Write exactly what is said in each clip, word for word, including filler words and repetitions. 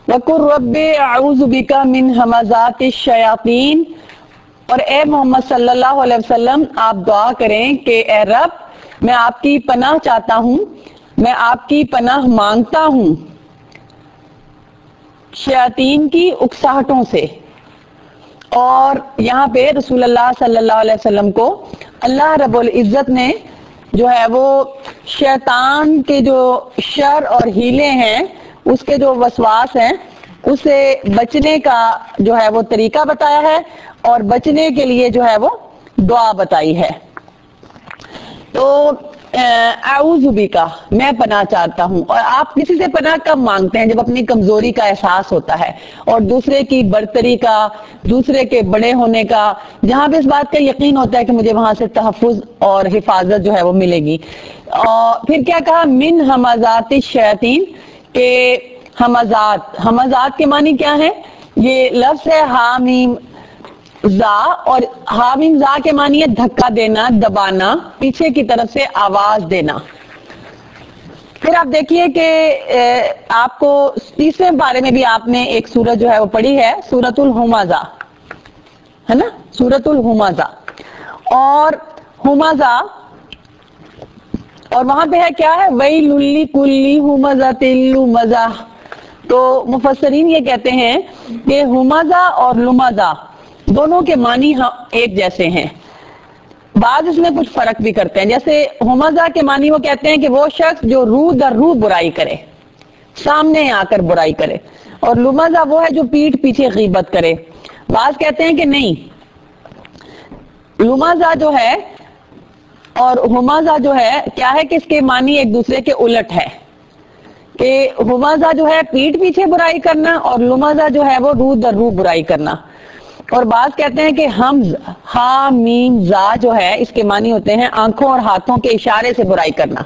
وَقُلْ رَبِّ أَعُوذُ بِكَ مِنْ ہَمَزَاتِ الشَّيَاطِینِ، اور اے محمد صلی اللہ علیہ وسلم آپ دعا کریں کہ اے رب میں آپ کی پناہ چاہتا ہوں، میں آپ کی پناہ مانگتا ہوں شیاطین کی اکساہٹوں سے۔ اور یہاں پہ رسول اللہ صلی اللہ علیہ وسلم کو اللہ رب العزت نے جو ہے وہ شیطان کے جو شر اور ہیلے ہیں، اس کے جو وسواس ہیں، اسے بچنے کا جو ہے وہ طریقہ بتایا ہے، اور بچنے کے لیے جو ہے وہ دعا بتائی ہے۔ تو اعوذ بکا، میں پناہ چاہتا ہوں۔ اور آپ کسی سے پناہ کب مانگتے ہیں؟ جب اپنی کمزوری کا احساس ہوتا ہے، اور دوسرے کی برتری کا، دوسرے کے بڑے ہونے کا، جہاں پہ اس بات کا یقین ہوتا ہے کہ مجھے وہاں سے تحفظ اور حفاظت جو ہے وہ ملے گی۔ اور پھر کیا کہا؟ من ہمزات الشیاطین، کہ ہمزات، ہمزات کے معنی کیا ہے؟ یہ لفظ ہے حامیم زا، اور حامیم زا کے معنی ہے دھکا دینا، دبانا، پیچھے کی طرف سے آواز دینا۔ پھر آپ دیکھیے کہ آپ کو تیسرے بارے میں بھی آپ نے ایک سورت جو ہے وہ پڑھی ہے، سورۃ الہمزہ، ہے نا، سورۃ الہمزہ۔ اور ہمزہ، اور وہاں پہ ہے کیا ہے؟ وَيْلٌ لِّكُلِّ ہُمَزَةٍ لُمَزَةٍ۔ تو مفسرین یہ کہتے ہیں کہ ہمزہ اور لمزہ دونوں کے معنی ایک جیسے ہیں، بعض اس میں کچھ فرق بھی کرتے ہیں۔ جیسے ہمزہ کے معنی وہ کہتے ہیں کہ وہ شخص جو رو در رو برائی کرے، سامنے آ کر برائی کرے، اور لمزہ وہ ہے جو پیٹھ پیچھے غیبت کرے۔ بعض کہتے ہیں کہ نہیں، لمزہ جو ہے اور ہمزہ جو ہے کیا ہے کہ اس کے معنی ایک دوسرے کے الٹ ہے، کہ ہمزہ جو ہے پیٹھ پیچھے برائی کرنا، اور لمزہ جو ہے وہ رو در رو برائی کرنا۔ اور بعض کہتے ہیں کہ حمز، ہا میم زا جو ہے اس کے معنی ہوتے ہیں آنکھوں اور ہاتھوں کے اشارے سے برائی کرنا،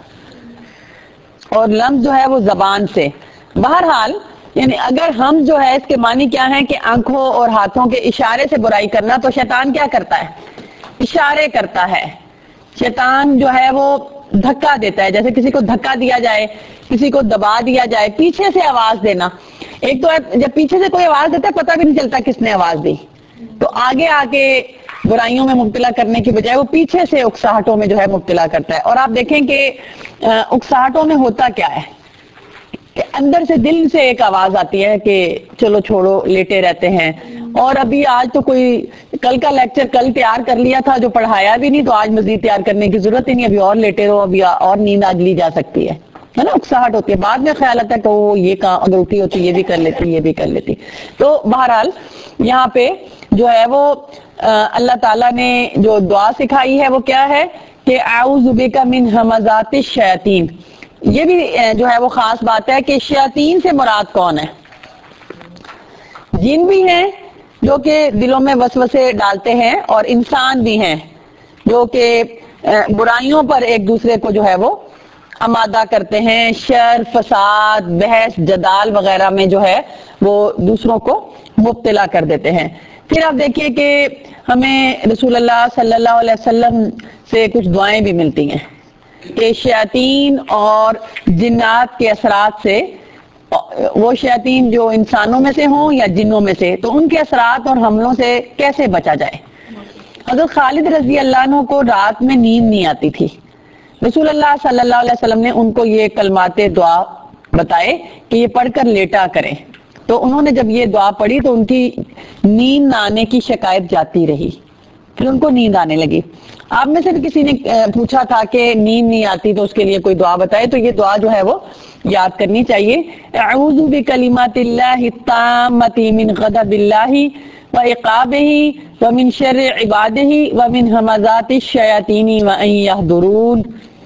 اور لمز جو ہے وہ زبان سے۔ بہرحال یعنی اگر ہم جو ہے اس کے معنی کیا ہے کہ آنکھوں اور ہاتھوں کے اشارے سے برائی کرنا، تو شیطان کیا کرتا ہے؟ اشارے کرتا ہے۔ شیطان جو ہے وہ دھکا دیتا ہے، جیسے کسی کو دھکا دیا جائے، کسی کو دبا دیا جائے، پیچھے سے آواز دینا۔ ایک تو جب پیچھے سے کوئی آواز دیتا ہے پتہ بھی نہیں چلتا کس نے آواز دی، تو آگے آ کے برائیوں میں مبتلا کرنے کی بجائے وہ پیچھے سے اکساہٹوں میں جو ہے مبتلا کرتا ہے۔ اور آپ دیکھیں کہ اکساہٹوں میں ہوتا کیا ہے کہ اندر سے دل سے ایک آواز آتی ہے کہ چلو چھوڑو، لیٹے رہتے ہیں، اور ابھی آج تو کوئی کل کا لیکچر کل تیار کر لیا تھا جو پڑھایا بھی نہیں، تو آج مزید تیار کرنے کی ضرورت ہی نہیں، ابھی اور لیٹے رہو، ابھی اور نیند آج لی جا سکتی ہے، ہے نا، اکساہٹ ہوتی ہے۔ بعد میں خیال آتا ہے کہ وہ یہ کہاں، اگر اٹھی ہوتی یہ بھی کر لیتی، یہ بھی کر لیتی۔ تو بہرحال یہاں پہ جو ہے وہ اللہ تعالیٰ نے جو دعا سکھائی ہے وہ کیا ہے کہ اعوذ بک من ہمزات الشیاطین۔ یہ بھی جو ہے وہ خاص بات ہے کہ شیاطین سے مراد کون ہے؟ جن بھی ہیں جو کہ دلوں میں وسوسے ڈالتے ہیں، اور انسان بھی ہیں جو کہ برائیوں پر ایک دوسرے کو جو ہے وہ آمادہ کرتے ہیں، شر، فساد، بحث، جدال وغیرہ میں جو ہے وہ دوسروں کو مبتلا کر دیتے ہیں۔ پھر آپ دیکھیے کہ ہمیں رسول اللہ صلی اللہ علیہ وسلم سے کچھ دعائیں بھی ملتی ہیں کہ شیاطین اور جنات کے اثرات سے، وہ شیاطین جو انسانوں میں سے ہوں یا جنوں میں سے، تو ان کے اثرات اور حملوں سے کیسے بچا جائے۔ حضرت خالد رضی اللہ عنہ کو رات میں نیند نہیں آتی تھی، رسول اللہ صلی اللہ علیہ وسلم نے ان کو یہ کلمات دعا بتائے کہ یہ پڑھ کر لیٹا کریں، تو انہوں نے جب یہ دعا پڑھی تو ان کی نیند نہ آنے کی شکایت جاتی رہی، پھر ان کو نیند آنے لگی۔ آپ میں سے بھی کسی نے پوچھا تھا کہ نیند نہیں آتی تو اس کے لیے کوئی دعا بتائے، تو یہ دعا جو ہے وہ یاد کرنی چاہیے۔ اعوذ بکلمات اللہ التامۃ من غضب اللہ وعقابہ ومن شر عبادہ ومن ہمزات الشیاطین وان یحضرون۔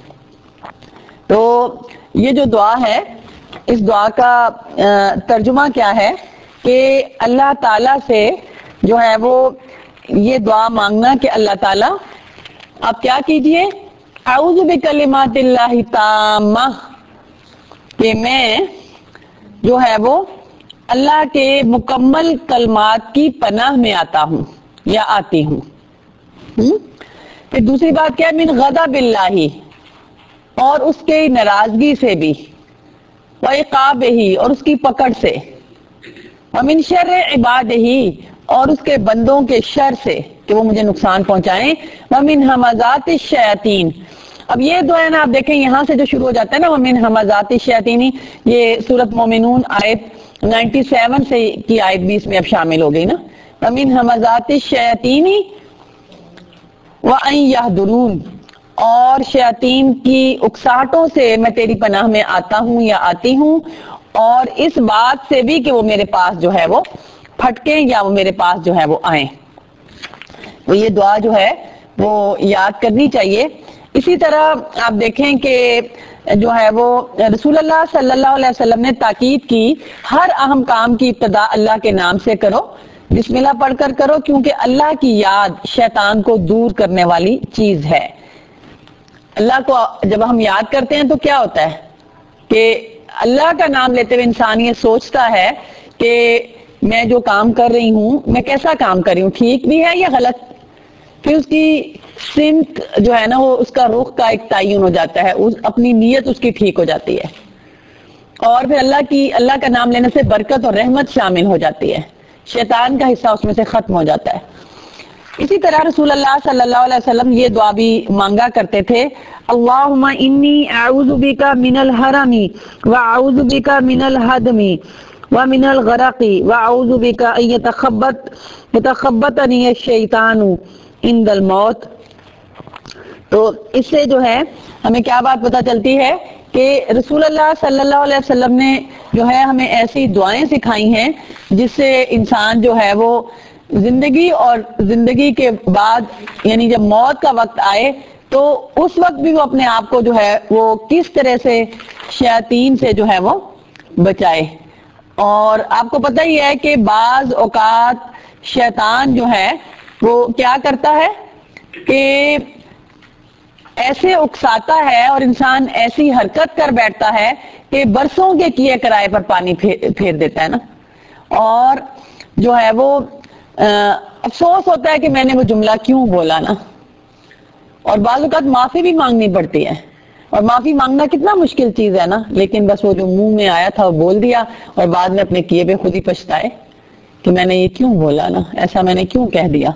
تو یہ جو دعا ہے، اس دعا کا ترجمہ کیا ہے کہ اللہ تعالیٰ سے جو ہے وہ یہ دعا مانگنا کہ اللہ تعالیٰ آپ کیا کیجئے، اعوذ بکلمات اللہ التامہ، کہ میں جو ہے وہ اللہ کے مکمل کلمات کی پناہ میں آتا ہوں یا آتی ہوں۔ پھر دوسری بات کیا ہے؟ من غضب اللہ، اور اس کے ناراضگی سے بھی، وعقابہ، اور اس کی پکڑ سے، ومن شر عبادہ، اور اس کے بندوں کے شر سے کہ وہ مجھے نقصان پہنچائیں، ومن ہمزات الشیاطین۔ اب یہ دعا نا آپ دیکھیں یہاں سے جو شروع ہو جاتا ہے نا ومن ہمزات الشیاطین، یہ سورۃ مومنون آیت سینتالیس سے کی آیت بھی اس میں اب شامل ہو گئی نا، ومن ہمزات الشیاطین وان یحضرون، اور شیاطین کی اکساہٹوں سے میں تیری پناہ میں آتا ہوں یا آتی ہوں، اور اس بات سے بھی کہ وہ میرے پاس جو ہے وہ پھٹکیں یا وہ میرے پاس جو ہے وہ آئیں۔ تو یہ دعا جو ہے وہ یاد کرنی چاہیے۔ اسی طرح آپ دیکھیں کہ جو ہے وہ رسول اللہ صلی اللہ علیہ وسلم نے تاکید کی ہر اہم کام کی ابتدا اللہ کے نام سے کرو، بسم اللہ پڑھ کر کرو، کیونکہ اللہ کی یاد شیطان کو دور کرنے والی چیز ہے۔ اللہ کو جب ہم یاد کرتے ہیں تو کیا ہوتا ہے کہ اللہ کا نام لیتے ہوئے انسان یہ سوچتا ہے کہ میں جو کام کر رہی ہوں میں کیسا کام کر رہی ہوں، ٹھیک بھی ہے یا غلط، پھر اس کی سمت جو ہے نا وہ اس کا رخ کا ایک تعین ہو جاتا ہے، اس اپنی نیت اس کی ٹھیک ہو جاتی ہے، اور پھر اللہ کی اللہ کا نام لینے سے برکت اور رحمت شامل ہو جاتی ہے، شیطان کا حصہ اس میں سے ختم ہو جاتا ہے۔ اسی طرح رسول اللہ صلی اللہ علیہ وسلم یہ دعا بھی مانگا کرتے تھے، اللہم انی اعوذ بک من الحرم واعوذ بک من الہدم ومن الغرق واعوذ بک ان یتخبط یتخبطنی الشیطان عند الموت۔ تو اس سے جو ہے ہمیں کیا بات پتہ چلتی ہے کہ رسول اللہ صلی اللہ علیہ وسلم نے جو ہے ہمیں ایسی دعائیں سکھائی ہیں جس سے انسان جو ہے وہ زندگی اور زندگی کے بعد یعنی جب موت کا وقت آئے تو اس وقت بھی وہ اپنے آپ کو جو ہے وہ کس طرح سے شیاطین سے جو ہے وہ بچائے۔ اور آپ کو پتہ ہی ہے کہ بعض اوقات شیطان جو ہے وہ کیا کرتا ہے کہ ایسے اکساتا ہے اور انسان ایسی حرکت کر بیٹھتا ہے کہ برسوں کے کیے کرائے پر پانی پھیر دیتا ہے نا، اور جو ہے وہ افسوس ہوتا ہے کہ میں نے وہ جملہ کیوں بولا نا، اور بعض اوقات معافی بھی مانگنی پڑتی ہے، اور معافی مانگنا کتنا مشکل چیز ہے نا، لیکن بس وہ جو منہ میں آیا تھا وہ بول دیا اور بعد میں اپنے کیے پہ خود ہی پچھتائے کہ میں نے یہ کیوں بولا نا، ایسا میں نے کیوں کہہ دیا۔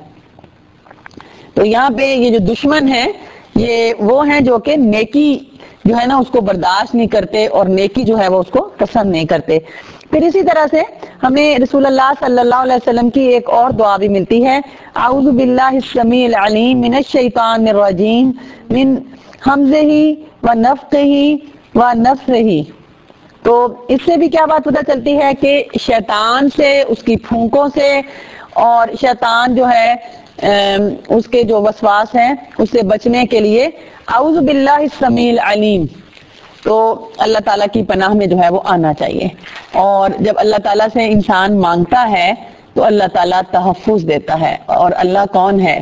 تو یہاں پہ یہ جو دشمن ہے یہ وہ ہیں جو کہ نیکی جو ہے نا اس کو برداشت نہیں کرتے اور نیکی جو ہے وہ اس کو پسند نہیں کرتے۔ پھر اسی طرح سے ہمیں رسول اللہ صلی اللہ علیہ وسلم کی ایک اور دعا بھی ملتی ہے، اعوذ باللہ السمیع العلیم من الشیطان الرجیم من ہمزہ ونفخہ ونفثہ۔ تو اس سے بھی کیا بات پتہ چلتی ہے کہ شیطان سے، اس کی پھونکوں سے، اور شیطان جو ہے اس کے جو وسواس ہیں اس سے بچنے کے لیے اعوذ باللہ السمیع العلیم، تو اللہ تعالیٰ کی پناہ میں جو ہے وہ آنا چاہیے۔ اور جب اللہ تعالیٰ سے انسان مانگتا ہے تو اللہ تعالیٰ تحفظ دیتا ہے۔ اور اللہ کون ہے؟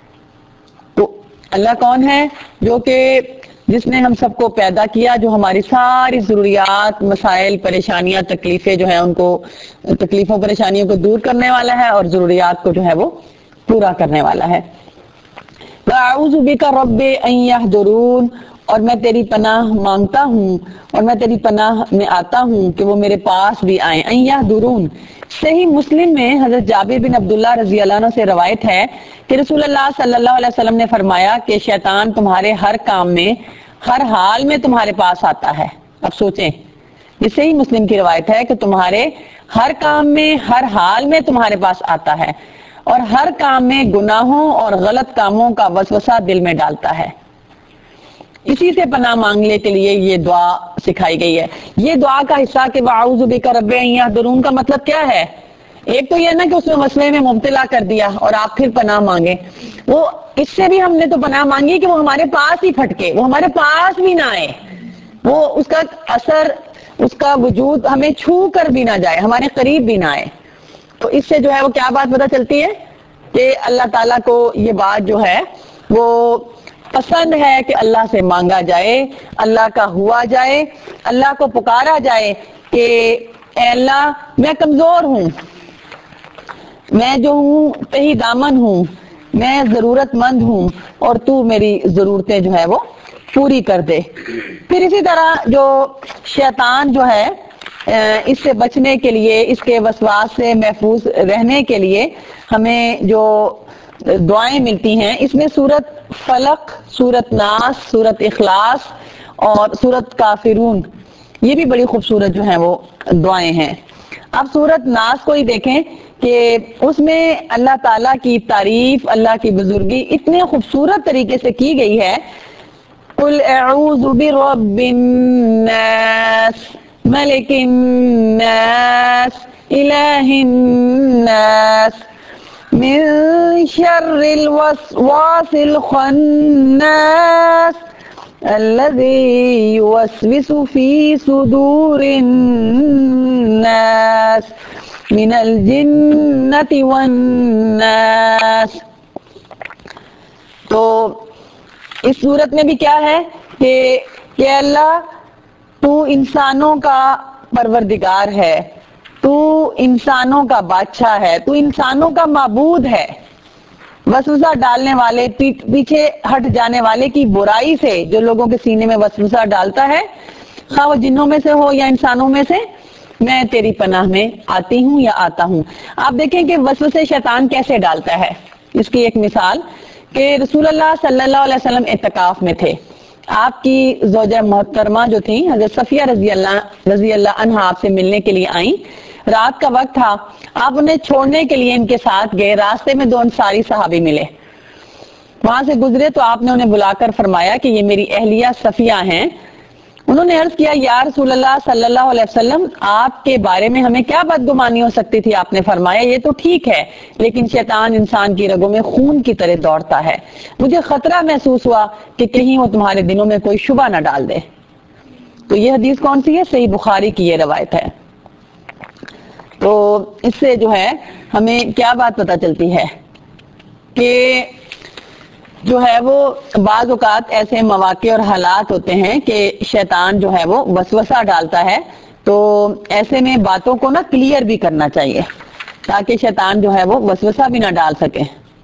تو اللہ کون ہے؟ جو کہ جس نے ہم سب کو پیدا کیا، جو ہماری ساری ضروریات، مسائل، پریشانیاں، تکلیفیں جو ہیں ان کو تکلیفوں پریشانیوں کو دور کرنے والا ہے اور ضروریات کو جو ہے وہ پورا کرنے والا ہے۔ وَأَعُوذُ بِكَ رَبِّ أَن يَحْضُرُونَ، اور میں تیری پناہ مانگتا ہوں اور میں تیری پناہ میں آتا ہوں کہ وہ میرے پاس بھی آئیں۔ أَن يَحْضُرُونَ، صحیح مسلم میں حضرت جابر بن عبداللہ رضی اللہ عنہ سے روایت ہے کہ رسول اللہ صلی اللہ علیہ وسلم نے فرمایا کہ شیطان تمہارے ہر کام میں، ہر حال میں تمہارے پاس آتا ہے۔ اب سوچیں، یہ صحیح مسلم کی روایت ہے کہ تمہارے ہر کام میں، ہر حال میں تمہارے پاس آتا ہے، اور ہر کام میں گناہوں اور غلط کاموں کا وسوسہ دل میں ڈالتا ہے۔ اسی سے پناہ مانگنے کے لیے یہ دعا سکھائی گئی ہے۔ یہ دعا کا حصہ کہ وَأَعُوذُ بِكَ رَبِّ أَن يَحْضُرُونَ کا مطلب کیا ہے؟ ایک تو یہ نا کہ اس میں مسئلے میں مبتلا کر دیا اور آپ پھر پناہ مانگیں، وہ اس سے بھی ہم نے تو پناہ مانگی کہ وہ ہمارے پاس ہی پھٹکے، وہ ہمارے پاس بھی نہ آئے، وہ اس کا اثر، اس کا وجود ہمیں چھو کر بھی نہ جائے، ہمارے قریب بھی نہ آئے۔ تو اس سے جو ہے وہ کیا بات پتہ چلتی ہے کہ اللہ تعالیٰ کو یہ بات جو ہے وہ پسند ہے کہ اللہ سے مانگا جائے، اللہ کا ہوا جائے، اللہ کو پکارا جائے کہ اے اللہ میں کمزور ہوں، میں جو ہوں تہی دامن ہوں، میں ضرورت مند ہوں، اور تو میری ضرورتیں جو ہے وہ پوری کر دے۔ پھر اسی طرح جو شیطان جو ہے اس سے بچنے کے لیے، اس کے وسواس سے محفوظ رہنے کے لیے ہمیں جو دعائیں ملتی ہیں، اس میں سورت فلق، سورت ناس، سورت اخلاص اور سورت کافرون، یہ بھی بڑی خوبصورت جو ہیں وہ دعائیں ہیں۔ اب سورت ناس کو ہی دیکھیں کہ اس میں اللہ تعالیٰ کی تعریف، اللہ کی بزرگی اتنے خوبصورت طریقے سے کی گئی ہے۔ قل اعوذ برب الناس ملک الناس الہ الناس من شر الوسواس الخناس الذي يوسوس في صدور الناس من الجنة والناس۔ تو اس صورت میں بھی کیا ہے کہ کہ اللہ تو انسانوں کا پروردگار ہے، تو انسانوں کا بادشاہ ہے، تو انسانوں کا معبود ہے۔ وسوسہ ڈالنے والے، پیچھے ہٹ جانے والے کی برائی سے جو لوگوں کے سینے میں وسوسہ ڈالتا ہے، خواہ وہ جنوں میں سے ہو یا انسانوں میں سے، میں تیری پناہ میں آتی ہوں یا آتا ہوں۔ آپ دیکھیں کہ وسوسے شیطان کیسے ڈالتا ہے۔ اس کی ایک مثال کہ رسول اللہ صلی اللہ علیہ وسلم اعتکاف میں تھے، آپ کی زوجہ محترمہ جو تھیں حضرت صفیہ رضی اللہ رضی اللہ عنہا آپ سے ملنے کے لیے آئیں، رات کا وقت تھا، آپ انہیں چھوڑنے کے لیے ان کے ساتھ گئے، راستے میں دو انصاری صحابی ملے، وہاں سے گزرے تو آپ نے انہیں بلا کر فرمایا کہ یہ میری اہلیہ صفیہ ہیں۔ انہوں نے عرض کیا یا رسول اللہ صلی اللہ علیہ وسلم، آپ کے بارے میں ہمیں کیا بدگمانی ہو سکتی تھی؟ آپ نے فرمایا یہ تو ٹھیک ہے، لیکن شیطان انسان کی رگوں میں خون کی طرح دوڑتا ہے، مجھے خطرہ محسوس ہوا کہ کہیں وہ تمہارے دلوں میں کوئی شبہ نہ ڈال دے۔ تو یہ حدیث کون سی ہے؟ صحیح بخاری کی یہ روایت ہے۔ تو اس سے جو ہے ہمیں کیا بات پتہ چلتی ہے کہ جو ہے وہ بعض اوقات ایسے مواقع اور حالات ہوتے ہیں کہ شیطان جو ہے وہ وسوسہ ڈالتا ہے، تو ایسے میں باتوں کو نا کلیئر بھی کرنا چاہیے تاکہ شیطان جو ہے وہ وسوسہ بھی نہ ڈال سکے۔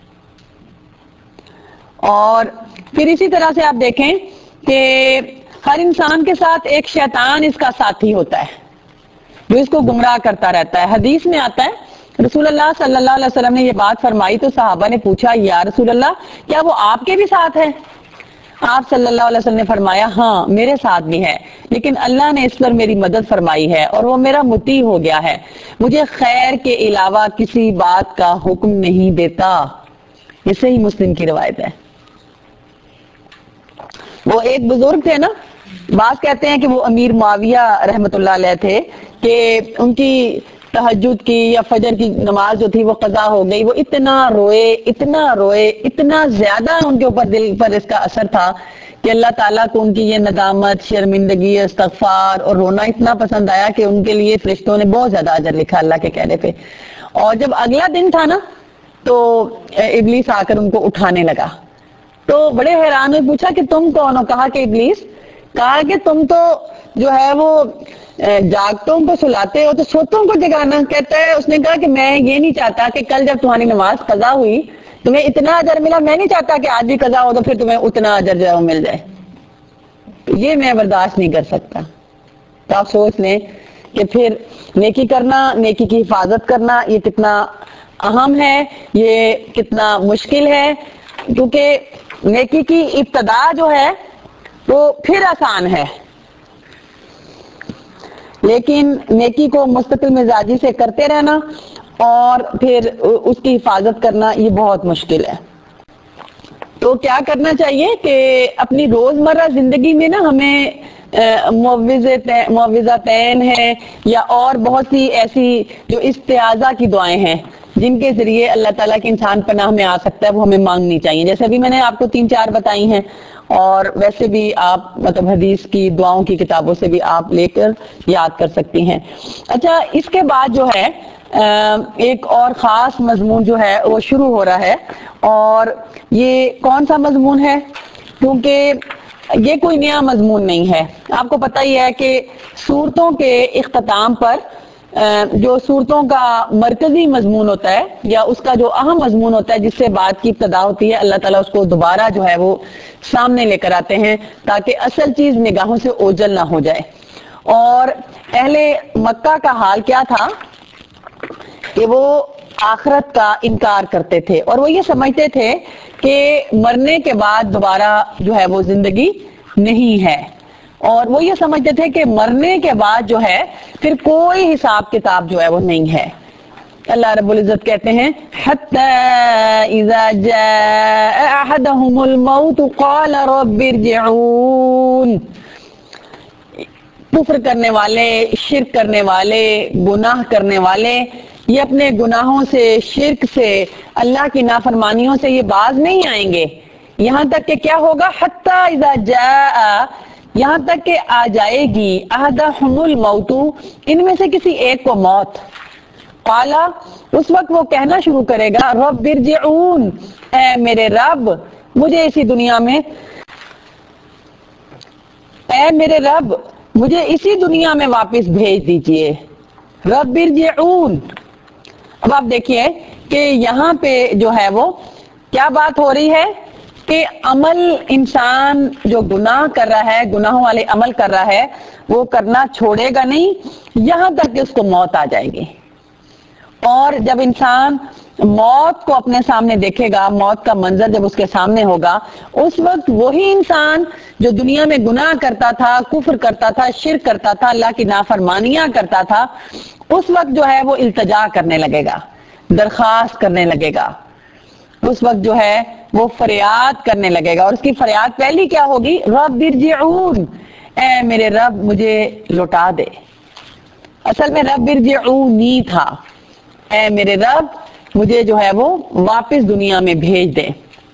اور پھر اسی طرح سے آپ دیکھیں کہ ہر انسان کے ساتھ ایک شیطان اس کا ساتھی ہوتا ہے جو اس کو گمراہ کرتا رہتا ہے۔ حدیث میں آتا ہے رسول اللہ صلی اللہ علیہ وسلم نے یہ بات فرمائی تو صحابہ نے پوچھا یا رسول اللہ کیا وہ آپ کے بھی ساتھ ہے؟ آپ صلی اللہ علیہ وسلم نے فرمایا ہاں میرے ساتھ بھی ہے، لیکن اللہ نے اس پر میری مدد فرمائی ہے اور وہ میرا مطیع ہو گیا ہے، مجھے خیر کے علاوہ کسی بات کا حکم نہیں دیتا۔ یہ صحیح مسلم کی روایت ہے۔ وہ ایک بزرگ تھے نا، بعض کہتے ہیں کہ وہ امیر معاویہ رحمت اللہ علیہ تھے، کہ ان کی تہجد کی یا فجر کی نماز جو تھی وہ قضا ہو گئی، وہ اتنا روئے اتنا روئے اتنا زیادہ ان کے اوپر دل پر اس کا اثر تھا کہ اللہ تعالیٰ کو ان کی یہ ندامت، شرمندگی، استغفار اور رونا اتنا پسند آیا کہ ان کے لیے فرشتوں نے بہت زیادہ اجر لکھا اللہ کے کہنے پہ۔ اور جب اگلا دن تھا نا تو ابلیس آ کر ان کو اٹھانے لگا، تو بڑے حیران ہوئے، پوچھا کہ تم کون ہو؟ کہا کہ ابلیس۔ کہا کہ تم تو جو ہے وہ جاگتوں کو سلاتے ہو تو سوتوں کو جگانا کہتا ہے۔ اس نے کہا کہ میں یہ نہیں چاہتا کہ کل جب تمہاری نماز قضا ہوئی تمہیں اتنا اجر ملا، میں نہیں چاہتا کہ آج بھی قضا ہو تو پھر تمہیں اتنا اجر جو ہے وہ مل جائے، یہ میں برداشت نہیں کر سکتا۔ تو آپ سوچ لیں کہ پھر نیکی کرنا، نیکی کی حفاظت کرنا یہ کتنا اہم ہے، یہ کتنا مشکل ہے، کیونکہ نیکی کی ابتدا جو ہے وہ پھر آسان ہے، لیکن نیکی کو مستقل مزاجی سے کرتے رہنا اور پھر اس کی حفاظت کرنا یہ بہت مشکل ہے۔ تو کیا کرنا چاہیے کہ اپنی روزمرہ زندگی میں نا ہمیں معوذتین ہیں یا اور بہت سی ایسی جو استعاذہ کی دعائیں ہیں جن کے ذریعے اللہ تعالیٰ کی انسان پناہ میں آ سکتا ہے، وہ ہمیں مانگنی چاہیے، جیسے ابھی میں نے آپ کو تین چار بتائی ہیں، اور ویسے بھی آپ مطلب حدیث کی دعاؤں کی کتابوں سے بھی آپ لے کر یاد کر سکتی ہیں۔ اچھا، اس کے بعد جو ہے ایک اور خاص مضمون جو ہے وہ شروع ہو رہا ہے، اور یہ کون سا مضمون ہے؟ کیونکہ یہ کوئی نیا مضمون نہیں ہے، آپ کو پتہ ہی ہے کہ سورتوں کے اختتام پر جو سورتوں کا مرکزی مضمون ہوتا ہے یا اس کا جو اہم مضمون ہوتا ہے جس سے بات کی ابتدا ہوتی ہے، اللہ تعالیٰ اس کو دوبارہ جو ہے وہ سامنے لے کر آتے ہیں تاکہ اصل چیز نگاہوں سے اوجھل نہ ہو جائے۔ اور اہل مکہ کا حال کیا تھا کہ وہ آخرت کا انکار کرتے تھے اور وہ یہ سمجھتے تھے کہ مرنے کے بعد دوبارہ جو ہے وہ زندگی نہیں ہے، اور وہ یہ سمجھتے تھے کہ مرنے کے بعد جو ہے پھر کوئی حساب کتاب جو ہے وہ نہیں ہے۔ اللہ رب العزت کہتے ہیں حَتَّى إِذَا جَاءَ أَحَدَهُمُ الْمَوْتُ قَالَ رَبِّ ارْجِعُونِ۔ کفر کرنے والے، شرک کرنے والے، گناہ کرنے والے یہ اپنے گناہوں سے، شرک سے، اللہ کی نافرمانیوں سے یہ باز نہیں آئیں گے، یہاں تک کہ کیا ہوگا حتی اذا جاء، یہاں تک کہ آ جائے گی احدہم الموت، ان میں سے کسی ایک کو موت، قالا، اس وقت وہ کہنا شروع کرے گا رب ارجعون، اے میرے رب مجھے اسی دنیا میں اے میرے رب مجھے اسی دنیا میں واپس بھیج دیجئے، رب ارجعون۔ اب آپ دیکھیے کہ یہاں پہ جو ہے وہ کیا بات ہو رہی ہے کہ عمل، انسان جو گناہ کر رہا ہے، گناہوں والے عمل کر رہا ہے، وہ کرنا چھوڑے گا نہیں یہاں تک کہ اس کو موت آ جائے گی۔ اور جب انسان موت کو اپنے سامنے دیکھے گا، موت کا منظر جب اس کے سامنے ہوگا، اس وقت وہی انسان جو دنیا میں گناہ کرتا تھا، کفر کرتا تھا، شرک کرتا تھا، اللہ کی نافرمانیاں کرتا تھا، اس وقت جو ہے وہ التجا کرنے لگے گا، درخواست کرنے لگے گا، اس وقت جو ہے وہ فریاد کرنے لگے گا، اور اس کی فریاد پہلی کیا ہوگی؟ رب ارجعون، اے میرے رب مجھے لوٹا دے۔ اصل میں رب ارجعونی تھا، اے میرے رب مجھے جو ہے وہ واپس دنیا میں بھیج دے،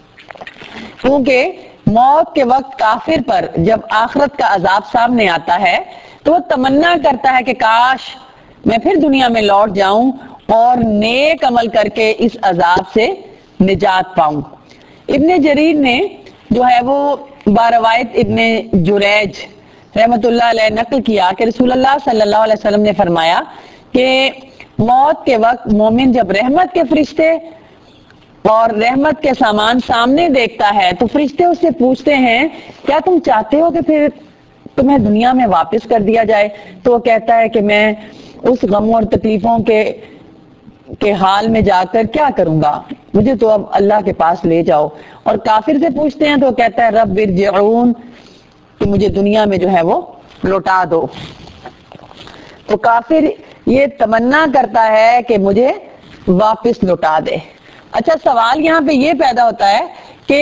کیونکہ موت کے وقت کافر پر جب آخرت کا عذاب سامنے آتا ہے تو وہ تمنا کرتا ہے کہ کاش میں پھر دنیا میں لوٹ جاؤں اور نیک عمل کر کے اس عذاب سے نجات پاؤں۔ ابن جریر نے جو ہے وہ باروایت ابن جریج رحمت اللہ علیہ نقل کیا کہ رسول اللہ صلی اللہ علیہ وسلم نے فرمایا کہ موت کے وقت مومن جب رحمت کے فرشتے اور رحمت کے سامان سامنے دیکھتا ہے تو فرشتے اس سے پوچھتے ہیں کیا تم چاہتے ہو کہ پھر تمہیں دنیا میں واپس کر دیا جائے؟ تو وہ کہتا ہے کہ میں اس غموں اور تکلیفوں کے کے حال میں جا کر کیا کروں گا، مجھے تو اب اللہ کے پاس لے جاؤ۔ اور کافر سے پوچھتے ہیں تو وہ کہتا ہے رب ارجعون، کہ مجھے دنیا میں جو ہے وہ لوٹا دو۔ تو کافر یہ تمنا کرتا ہے کہ مجھے واپس لوٹا دے۔ اچھا سوال یہاں پہ یہ پیدا ہوتا ہے کہ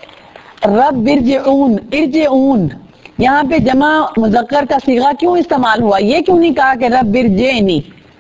رب ارجعون، ارجعون یہاں پہ جمع مذکر کا صیغہ کیوں استعمال ہوا؟ یہ کیوں نہیں کہا کہ رب ارجعنی،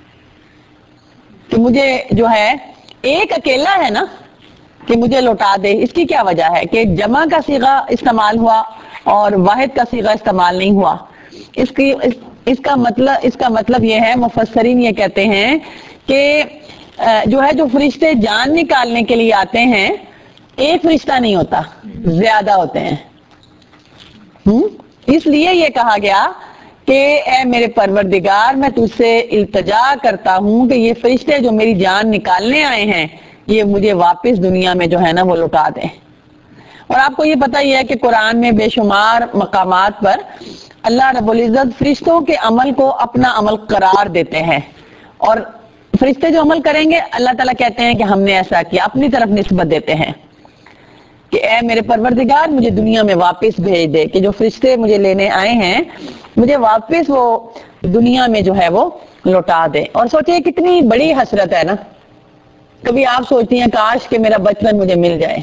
کہ مجھے جو ہے ایک اکیلا ہے نا کہ مجھے لوٹا دے، اس کی کیا وجہ ہے کہ جمع کا صیغہ استعمال ہوا اور واحد کا صیغہ استعمال نہیں ہوا؟ اس کی اس, اس کا مطلب اس کا مطلب یہ ہے، مفسرین یہ کہتے ہیں کہ جو ہے جو فرشتے جان نکالنے کے لیے آتے ہیں ایک فرشتہ نہیں ہوتا، زیادہ ہوتے ہیں، ہم؟ اس لیے یہ کہا گیا کہ اے میرے پروردگار میں تجھ سے التجا کرتا ہوں کہ یہ فرشتے جو میری جان نکالنے آئے ہیں یہ مجھے واپس دنیا میں جو ہے نا وہ لوٹا دیں۔ اور آپ کو یہ پتہ ہی ہے کہ قرآن میں بے شمار مقامات پر اللہ رب العزت فرشتوں کے عمل کو اپنا عمل قرار دیتے ہیں، اور فرشتے جو عمل کریں گے اللہ تعالیٰ کہتے ہیں کہ ہم نے ایسا کیا، اپنی طرف نسبت دیتے ہیں کہ اے میرے پروردگار مجھے دنیا میں واپس بھیج دے، کہ جو فرشتے مجھے لینے آئے ہیں مجھے واپس وہ دنیا میں جو ہے وہ لوٹا دے۔ اور سوچئے کتنی بڑی حسرت ہے نا، کبھی آپ سوچتی ہیں کاش کہ میرا بچپن مجھے مل جائے،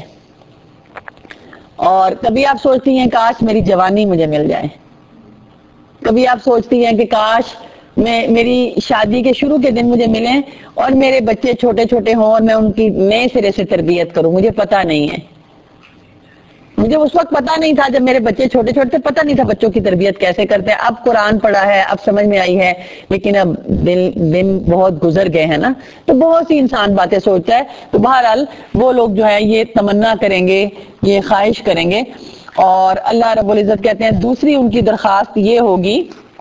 اور کبھی آپ سوچتی ہیں کاش میری جوانی مجھے مل جائے، کبھی آپ سوچتی ہیں کہ کاش میں میری شادی کے شروع کے دن مجھے ملیں اور میرے بچے چھوٹے چھوٹے ہوں اور میں ان کی نئے سرے سے تربیت کروں۔ مجھے پتہ نہیں ہے، مجھے اس وقت پتہ نہیں تھا جب میرے بچے چھوٹے چھوٹے تھے، پتہ نہیں تھا بچوں کی تربیت کیسے کرتے ہیں۔ اب قرآن پڑھا ہے، اب سمجھ میں آئی ہے، لیکن اب دن دن بہت گزر گئے ہیں نا، تو بہت سی انسان باتیں سوچتا ہے۔ تو بہرحال وہ لوگ جو ہے یہ تمنا کریں گے، یہ خواہش کریں گے، اور اللہ رب العزت کہتے ہیں دوسری ان کی درخواست یہ ہوگی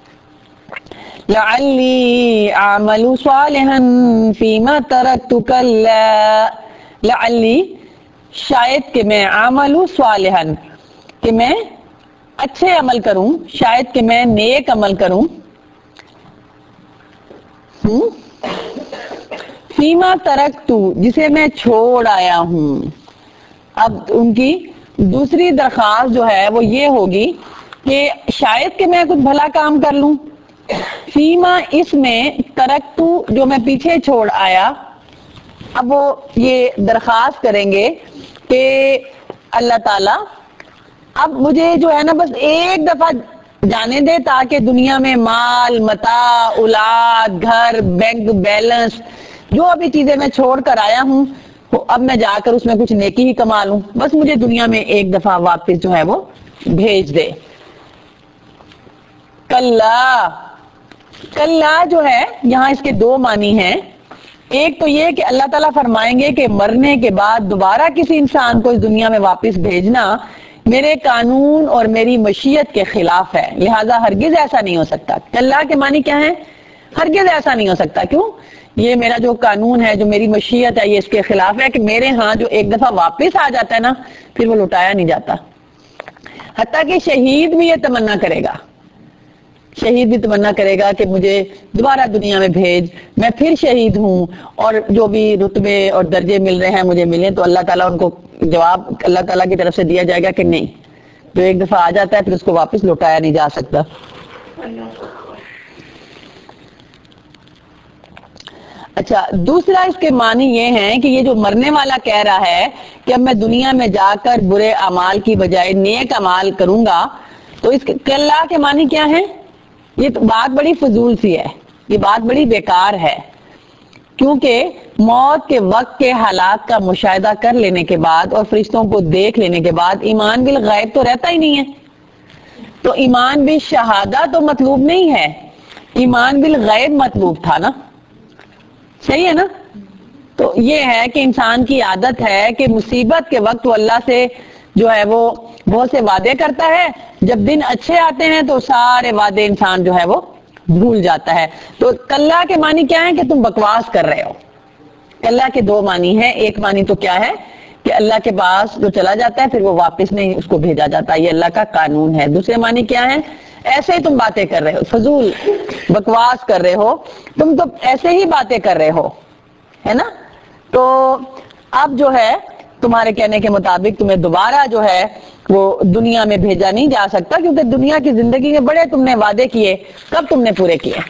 لعلی اعمل صالحا فیما ترکت کلا، لعلی شاید کہ میں عمل صالحا، کہ میں اچھے عمل کروں، شاید کہ میں نیک عمل کروں، ہوں فیما ترکتو جسے میں چھوڑ آیا ہوں. اب ان کی دوسری درخواست جو ہے وہ یہ ہوگی کہ شاید کہ میں کچھ بھلا کام کر لوں. فیما اس میں ترکتو جو میں پیچھے چھوڑ آیا. اب وہ یہ درخواست کریں گے کہ اللہ تعالی اب مجھے جو ہے نا بس ایک دفعہ جانے دے تاکہ دنیا میں مال متاع اولاد گھر بینک بیلنس جو ابھی چیزیں میں چھوڑ کر آیا ہوں اب میں جا کر اس میں کچھ نیکی ہی کما لوں. بس مجھے دنیا میں ایک دفعہ واپس جو ہے وہ بھیج دے. کلا کلا جو ہے یہاں اس کے دو معنی ہیں. ایک تو یہ کہ اللہ تعالیٰ فرمائیں گے کہ مرنے کے بعد دوبارہ کسی انسان کو اس دنیا میں واپس بھیجنا میرے قانون اور میری مشیت کے خلاف ہے، لہذا ہرگز ایسا نہیں ہو سکتا. کلا کے معنی کیا ہے؟ ہرگز ایسا نہیں ہو سکتا. کیوں؟ یہ میرا جو قانون ہے جو میری مشیت ہے یہ اس کے خلاف ہے کہ میرے ہاں جو ایک دفعہ واپس آ جاتا ہے نا پھر وہ لوٹایا نہیں جاتا. حتیٰ کہ شہید بھی یہ تمنا کرے گا شہید بھی تمنا کرے گا کہ مجھے دوبارہ دنیا میں بھیج، میں پھر شہید ہوں اور جو بھی رتبے اور درجے مل رہے ہیں مجھے ملیں. تو اللہ تعالیٰ ان کو جواب اللہ تعالیٰ کی طرف سے دیا جائے گا کہ نہیں، جو ایک دفعہ آ جاتا ہے پھر اس کو واپس لوٹایا نہیں جا سکتا. اچھا دوسرا اس کے معنی یہ ہیں کہ یہ جو مرنے والا کہہ رہا ہے کہ اب میں دنیا میں جا کر برے اعمال کی بجائے نیک اعمال کروں گا، تو اس کے اللہ کے معنی کیا ہے؟ یہ تو بات بڑی فضول سی ہے، یہ بات بڑی بیکار ہے. کیونکہ موت کے وقت کے حالات کا مشاہدہ کر لینے کے بعد اور فرشتوں کو دیکھ لینے کے بعد ایمان بالغیب تو رہتا ہی نہیں ہے. تو ایمان بالشہادہ تو مطلوب نہیں ہے، ایمان بالغیب مطلوب تھا نا. صحیح ہے نا؟ تو یہ ہے کہ انسان کی عادت ہے کہ مصیبت کے وقت وہ اللہ سے جو ہے وہ بہت سے وعدے کرتا ہے، جب دن اچھے آتے ہیں تو سارے وعدے انسان جو ہے وہ بھول جاتا ہے. تو کلا کے معنی کیا ہے کہ تم بکواس کر رہے ہو. کلا کے دو معنی ہیں. ایک معنی تو کیا ہے کہ اللہ کے پاس جو چلا جاتا ہے پھر وہ واپس نہیں اس کو بھیجا جاتا، یہ اللہ کا قانون ہے. دوسرے معنی کیا ہے؟ ایسے ہی تم باتیں کر رہے ہو، فضول بکواس کر رہے ہو، تم تو ایسے ہی باتیں کر رہے ہو، ہے نا. تو اب جو ہے تمہارے کہنے کے مطابق تمہیں دوبارہ جو ہے وہ دنیا میں بھیجا نہیں جا سکتا، کیونکہ دنیا کی زندگی میں بڑے تم نے وعدے کیے، کب تم نے پورے کیے؟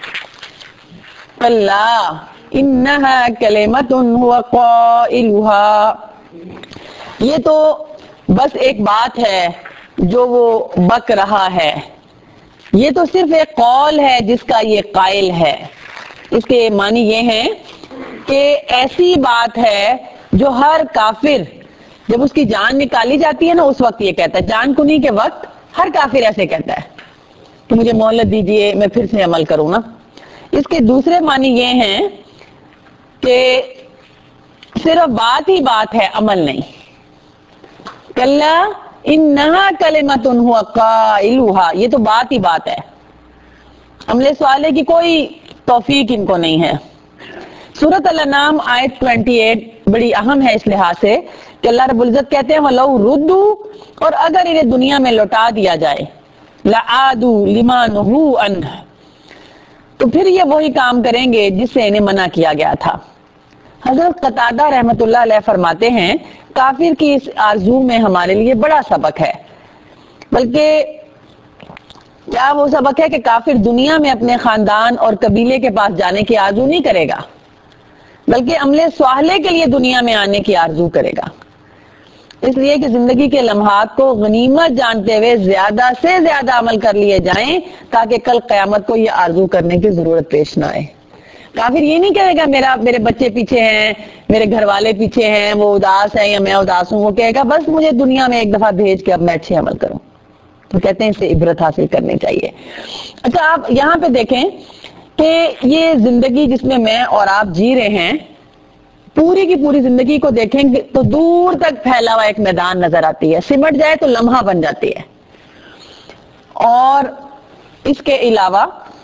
اللہ انہا کلمۃ هو قائلها، یہ تو بس ایک بات ہے جو وہ بک رہا ہے، یہ تو صرف ایک قول ہے جس کا یہ قائل ہے. اس کے معنی یہ ہیں کہ ایسی بات ہے جو ہر کافر جب اس کی جان نکالی جاتی ہے نا اس وقت یہ کہتا ہے. جان کنی کے وقت ہر کافر ایسے کہتا ہے کہ مجھے مہلت دیجئے میں پھر سے عمل کروں نا. اس کے دوسرے معنی یہ ہیں کہ صرف بات ہی بات ہے، عمل نہیں. کلا انہا کلمۃ هو قائلها، یہ تو بات ہی بات ہے، عمل صالح کی کوئی توفیق ان کو نہیں ہے. سورۃ الانعام آیت اٹھائیس بڑی اہم ہے اس لحاظ سے کہ اللہ رب العزت کہتے ہیں وَلَوْ رُدُّوا، اور اگر انہیں دنیا میں لوٹا دیا جائے لَعَادُوا لِمَا نُهُوا عَنْهُ، تو پھر یہ وہی کام کریں گے جس سے انہیں منع کیا گیا تھا. حضرت قتادہ رحمت اللہ علیہ فرماتے ہیں کافر کی اس آرزو میں ہمارے لیے بڑا سبق ہے. بلکہ کیا وہ سبق ہے کہ کافر دنیا میں اپنے خاندان اور قبیلے کے پاس جانے کی آرزو نہیں کرے گا، بلکہ عمل صالح کے لیے دنیا میں آنے کی آرزو کرے گا. اس لیے کہ زندگی کے لمحات کو غنیمت جانتے ہوئے زیادہ سے زیادہ عمل کر لیے جائیں تاکہ کل قیامت کو یہ آرزو کرنے کی ضرورت پیش نہ آئے. کافر یہ نہیں کہے گا میرا میرے بچے پیچھے ہیں، میرے گھر والے پیچھے ہیں، وہ اداس ہیں یا میں اداس ہوں. وہ کہے گا بس مجھے دنیا میں ایک دفعہ بھیج کے اب میں اچھے عمل کروں. تو کہتے ہیں اس سے عبرت حاصل کرنی چاہیے. اچھا آپ یہاں پہ دیکھیں کہ یہ زندگی جس میں میں اور آپ جی رہے ہیں، پوری کی پوری زندگی کو دیکھیں گے تو دور تک پھیلا ہوا ایک میدان نظر آتی ہے، سمٹ جائے تو لمحہ بن جاتی ہے. اور اس کے علاوہ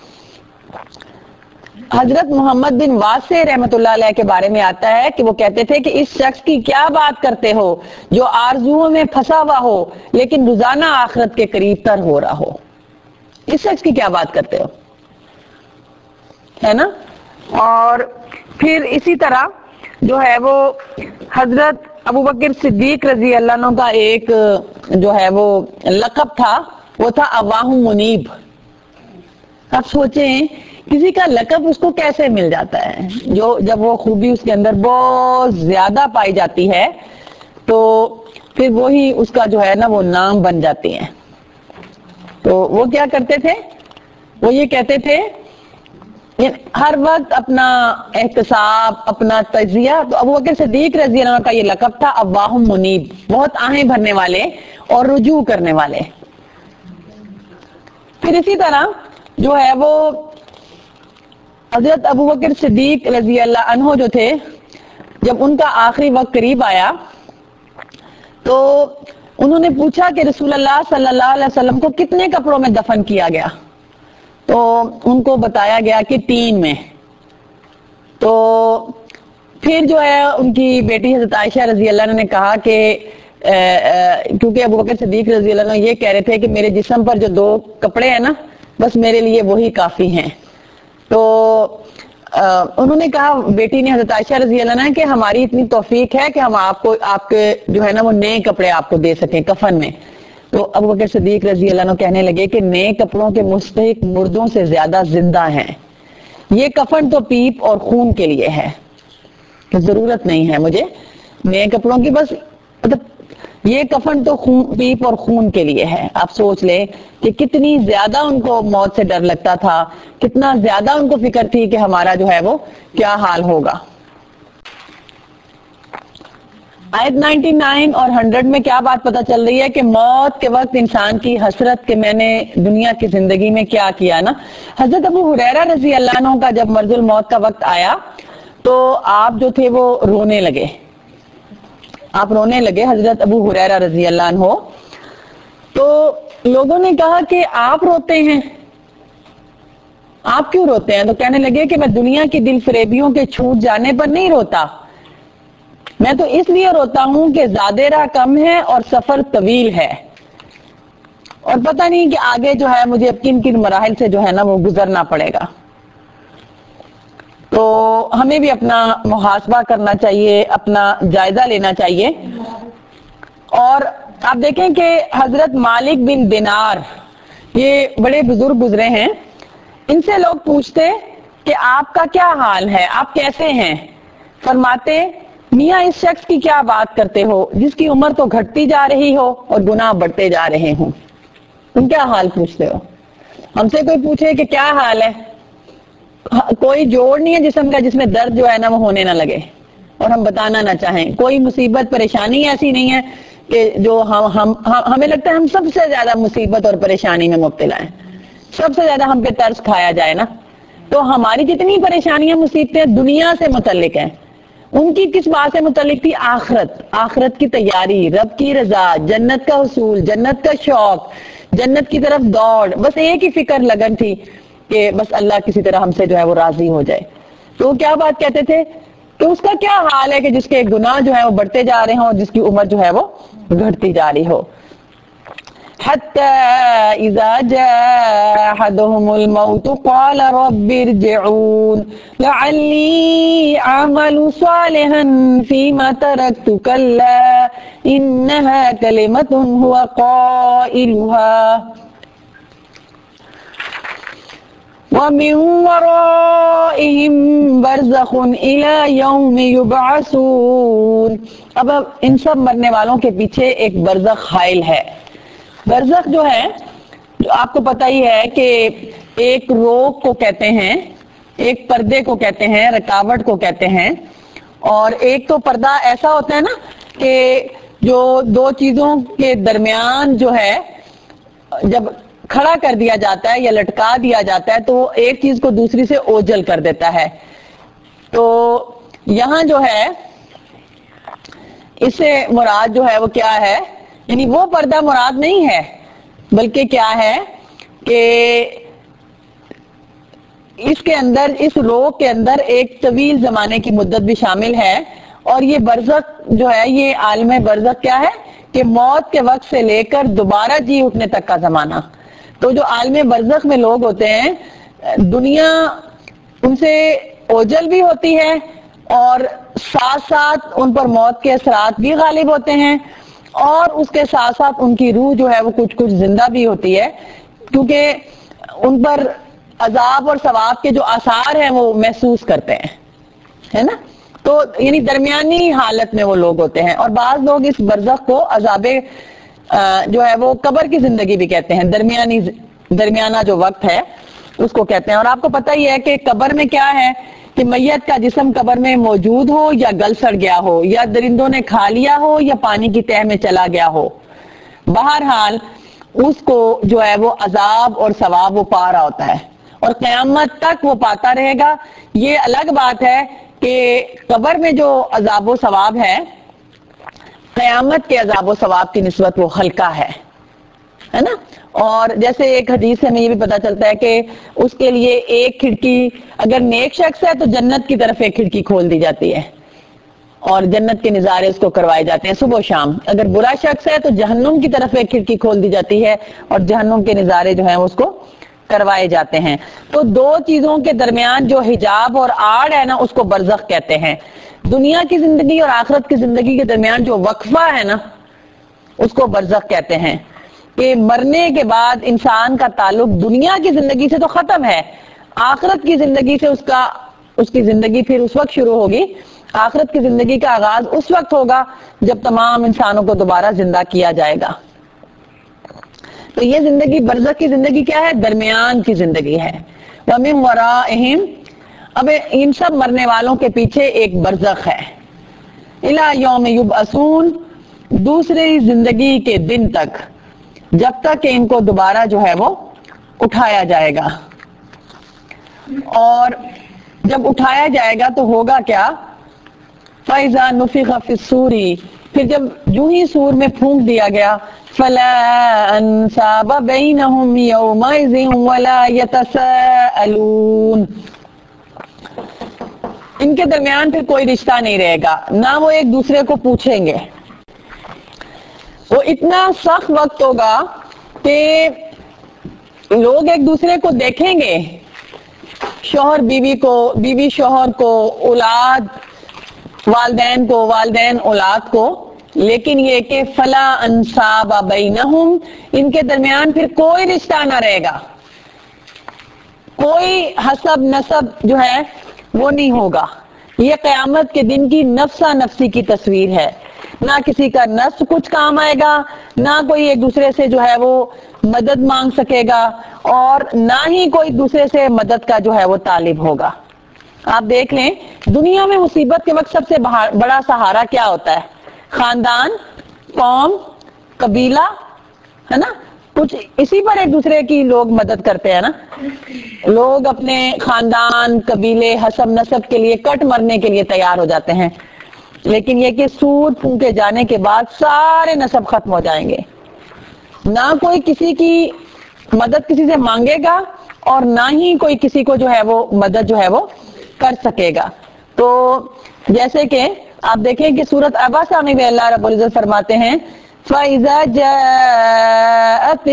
حضرت محمد بن واسع رحمت اللہ علیہ کے بارے میں آتا ہے کہ وہ کہتے تھے کہ اس شخص کی کیا بات کرتے ہو جو آرزوؤں میں پھنسا ہوا ہو لیکن روزانہ آخرت کے قریب تر ہو رہا ہو. اس شخص کی کیا بات کرتے ہو، ہے نا. اور پھر اسی طرح جو ہے وہ حضرت ابوبکر صدیق رضی اللہ عنہ کا ایک جو ہے وہ لقب تھا، وہ تھا اواہ منیب۔ اب سوچیں کسی کا لقب اس کو کیسے مل جاتا ہے، جو جب وہ خوبی اس کے اندر بہت زیادہ پائی جاتی ہے تو پھر وہی اس کا جو ہے نا وہ نام بن جاتی ہے۔ تو وہ کیا کرتے تھے، وہ یہ کہتے تھے ہر وقت اپنا احتساب، اپنا تجزیہ، تو ابوبکر صدیق رضی اللہ عنہ کا یہ لقب تھا اواہ منیب، بہت آہیں بھرنے والے اور رجوع کرنے والے۔ پھر اسی طرح جو ہے وہ حضرت ابوبکر صدیق رضی اللہ عنہ جو تھے، جب ان کا آخری وقت قریب آیا تو انہوں نے پوچھا کہ رسول اللہ صلی اللہ علیہ وسلم کو کتنے کپڑوں میں دفن کیا گیا؟ تو ان کو بتایا گیا کہ تین میں۔ تو پھر جو ہے ان کی بیٹی حضرت عائشہ رضی اللہ عنہ نے کہا کہ کیونکہ ابوبکر صدیق رضی اللہ عنہ یہ کہہ رہے تھے کہ میرے جسم پر جو دو کپڑے ہیں نا بس میرے لیے وہی کافی ہیں، تو انہوں نے کہا، بیٹی نے حضرت عائشہ رضی اللہ عنہ کہ ہماری اتنی توفیق ہے کہ ہم آپ کو آپ کے جو ہے نا وہ نئے کپڑے آپ کو دے سکیں کفن میں۔ تو ابوبکر صدیق رضی اللہ عنہ کہنے لگے کہ نئے کپڑوں کے مستحق مردوں سے زیادہ زندہ ہیں، یہ کفن تو پیپ اور خون کے لیے ہے، کہ ضرورت نہیں ہے مجھے نئے کپڑوں کی، بس مطلب یہ کفن تو خون پیپ اور خون کے لیے ہے۔ آپ سوچ لیں کہ کتنی زیادہ ان کو موت سے ڈر لگتا تھا، کتنا زیادہ ان کو فکر تھی کہ ہمارا جو ہے وہ کیا حال ہوگا۔ آیت ننانوے اور سو میں کیا بات پتہ چل رہی ہے کہ موت کے وقت انسان کی حسرت کہ میں نے دنیا کی زندگی میں کیا کیا نا۔ حضرت ابو ہریرہ رضی اللہ عنہ کا جب مرض الموت کا وقت آیا تو آپ جو تھے وہ رونے لگے، آپ رونے لگے حضرت ابو ہریرہ رضی اللہ عنہ۔ تو لوگوں نے کہا کہ آپ روتے ہیں، آپ کیوں روتے ہیں؟ تو کہنے لگے کہ میں دنیا کی دل فریبیوں کے چھوٹ جانے پر نہیں روتا، میں تو اس لیے روتا ہوں کہ زادِ راہ کم ہے اور سفر طویل ہے، اور پتہ نہیں کہ آگے جو ہے مجھے کن کن مراحل سے جو ہے نا وہ گزرنا پڑے گا۔ تو ہمیں بھی اپنا محاسبہ کرنا چاہیے، اپنا جائزہ لینا چاہیے۔ اور آپ دیکھیں کہ حضرت مالک بن دینار یہ بڑے بزرگ گزرے ہیں، ان سے لوگ پوچھتے کہ آپ کا کیا حال ہے، آپ کیسے ہیں؟ فرماتے میاں اس شخص کی کیا بات کرتے ہو جس کی عمر تو گھٹتی جا رہی ہو اور گناہ بڑھتے جا رہے ہوں۔ تم کیا حال پوچھتے ہو؟ ہم سے کوئی پوچھے کہ کیا حال ہے، کوئی جوڑ نہیں ہے جسم کا جس میں درد جو ہے نا وہ ہونے نہ لگے اور ہم بتانا نہ چاہیں، کوئی مصیبت پریشانی ایسی نہیں ہے کہ جو ہم ہم ہمیں لگتا ہے ہم سب سے زیادہ مصیبت اور پریشانی میں مبتلا ہیں، سب سے زیادہ ہم پہ ترس کھایا جائے نا، تو ہماری جتنی پریشانیاں مصیبتیں دنیا سے متعلق ہیں، ان کی کس بات سے متعلق تھی؟ آخرت، آخرت کی تیاری، رب کی رضا، جنت کا حصول، جنت کا شوق، جنت کی طرف دوڑ، بس ایک ہی فکر لگن تھی کہ بس اللہ کسی طرح ہم سے جو ہے وہ راضی ہو جائے۔ تو وہ کیا بات کہتے تھے کہ اس کا کیا حال ہے کہ جس کے گناہ جو ہے وہ بڑھتے جا رہے ہوں اور جس کی عمر جو ہے وہ گھٹتی جا رہی ہو۔ حَتَّى إِذَا جَاءَ أَحَدَهُمُ الْمَوْتُ قَالَ رَبِّ ارْجِعُونِ لَعَلِّي أَعْمَلُ صَالِحًا فِيمَا تَرَكْتُ كَلَّا إِنَّهَا كَلِمَةٌ هُوَ قَائِلُهَا وَمِن وَرَائِهِم بَرْزَخٌ إِلَى يَوْمِ يُبْعَثُونَ۔ اب ان سب مرنے والوں کے پیچھے ایک برزخ حائل ہے۔ برزخ جو ہے، جو آپ کو پتہ ہی ہے کہ ایک روک کو کہتے ہیں، ایک پردے کو کہتے ہیں، رکاوٹ کو کہتے ہیں، اور ایک تو پردہ ایسا ہوتا ہے نا کہ جو دو چیزوں کے درمیان جو ہے جب کھڑا کر دیا جاتا ہے یا لٹکا دیا جاتا ہے تو وہ ایک چیز کو دوسری سے اوجھل کر دیتا ہے۔ تو یہاں جو ہے اس سے مراد جو ہے وہ کیا ہے، یعنی وہ پردہ مراد نہیں ہے، بلکہ کیا ہے کہ اس کے اندر، اس روک کے اندر ایک طویل زمانے کی مدت بھی شامل ہے، اور یہ برزخ جو ہے یہ عالم برزخ کیا ہے کہ موت کے وقت سے لے کر دوبارہ جی اٹھنے تک کا زمانہ۔ تو جو عالم برزخ میں لوگ ہوتے ہیں، دنیا ان سے اوجل بھی ہوتی ہے اور ساتھ ساتھ ان پر موت کے اثرات بھی غالب ہوتے ہیں، اور اس کے ساتھ ساتھ ان کی روح جو ہے وہ کچھ کچھ زندہ بھی ہوتی ہے، کیونکہ ان پر عذاب اور ثواب کے جو آثار ہیں وہ محسوس کرتے ہیں، ہے نا. تو یعنی درمیانی حالت میں وہ لوگ ہوتے ہیں. اور بعض لوگ اس برزخ کو عذاب جو ہے وہ قبر کی زندگی بھی کہتے ہیں، درمیانی درمیانہ جو وقت ہے اس کو کہتے ہیں. اور آپ کو پتہ ہی ہے کہ قبر میں کیا ہے کہ میت کا جسم قبر میں موجود ہو یا گل سڑ گیا ہو یا درندوں نے کھا لیا ہو یا پانی کی تہ میں چلا گیا ہو، بہرحال اس کو جو ہے وہ عذاب اور ثواب وہ پا رہا ہوتا ہے اور قیامت تک وہ پاتا رہے گا. یہ الگ بات ہے کہ قبر میں جو عذاب و ثواب ہے قیامت کے عذاب و ثواب کی نسبت وہ ہلکا ہے ہے نا. اور جیسے ایک حدیث سے ہمیں یہ بھی پتا چلتا ہے کہ اس کے لیے ایک کھڑکی، اگر نیک شخص ہے تو جنت کی طرف ایک کھڑکی کھول دی جاتی ہے اور جنت کے نظارے اس کو کروائے جاتے ہیں صبح و شام. اگر برا شخص ہے تو جہنم کی طرف ایک کھڑکی کھول دی جاتی ہے اور جہنم کے نظارے جو ہیں اس کو کروائے جاتے ہیں. تو دو چیزوں کے درمیان جو حجاب اور آڑ ہے نا اس کو برزخ کہتے ہیں. دنیا کی زندگی اور آخرت کی زندگی کے درمیان جو وقفہ ہے نا اس کو برزخ کہتے ہیں، کہ مرنے کے بعد انسان کا تعلق دنیا کی زندگی سے تو ختم ہے، آخرت کی زندگی سے اس کا اس کی زندگی پھر اس وقت شروع ہوگی. آخرت کی زندگی کا آغاز اس وقت ہوگا جب تمام انسانوں کو دوبارہ زندہ کیا جائے گا. تو یہ زندگی برزخ کی زندگی کیا ہے؟ درمیان کی زندگی ہے. وَمِن وَرَائِهِمْ، اب ان سب مرنے والوں کے پیچھے ایک برزخ ہے. إِلَى يَوْمِ يُبْعَثُونَ، دوسری زندگی کے دن تک، جب تک کہ ان کو دوبارہ جو ہے وہ اٹھایا جائے گا. اور جب اٹھایا جائے گا تو ہوگا کیا؟ فَإِذَا نُفِخَ فِي الصُّورِ، پھر جب یوں ہی سور میں پھونک دیا گیا، فَلَا أَنْسَابَ بَيْنَهُمْ يَوْمَئِذٍ وَلَا يَتَسَاءَلُونَ، ان کے درمیان پھر کوئی رشتہ نہیں رہے گا، نہ وہ ایک دوسرے کو پوچھیں گے. وہ اتنا سخت وقت ہوگا کہ لوگ ایک دوسرے کو دیکھیں گے، شوہر بیوی کو، بیوی شوہر کو، اولاد والدین کو، والدین اولاد کو، لیکن یہ کہ فلا انصاب بینہم، ان کے درمیان پھر کوئی رشتہ نہ رہے گا، کوئی حسب نسب جو ہے وہ نہیں ہوگا. یہ قیامت کے دن کی نفسا نفسی کی تصویر ہے. نہ کسی کا نفس کچھ کام آئے گا، نہ کوئی ایک دوسرے سے جو ہے وہ مدد مانگ سکے گا، اور نہ ہی کوئی دوسرے سے مدد کا جو ہے وہ طالب ہوگا. آپ دیکھ لیں دنیا میں مصیبت کے وقت سب سے بڑا سہارا کیا ہوتا ہے؟ خاندان، قوم، قبیلہ، ہے نا. کچھ اسی پر ایک دوسرے کی لوگ مدد کرتے ہیں نا. لوگ اپنے خاندان، قبیلے، حسب نسب کے لیے کٹ مرنے کے لیے تیار ہو جاتے ہیں، لیکن یہ کہ سور پھونکے جانے کے بعد سارے نسب ختم ہو جائیں گے، نہ کوئی کسی کی مدد کسی سے مانگے گا اور نہ ہی کوئی کسی کو جو ہے وہ مدد جو ہے وہ کر سکے گا. تو جیسے کہ آپ دیکھیں کہ سورۃ عبسہ میں بھی اللہ رب العزت فرماتے ہیں فَإِذَا جَاءَتِ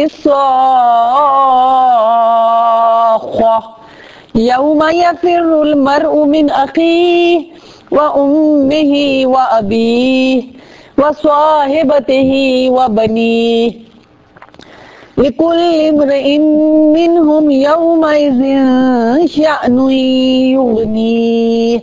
الصَّاخَّةُ يَوْمَ يَفِرُّ الْمَرْءُ مِنْ أَخِيهِ وَأُمِّهِ وَأَبِيهِ وَصَاحِبَتِهِ وَبَنِيهِ لِكُلِّ امْرِئٍ مِّنْهُمْ يَوْمَئِذٍ شَأْنٌ يُغْنِيهِ.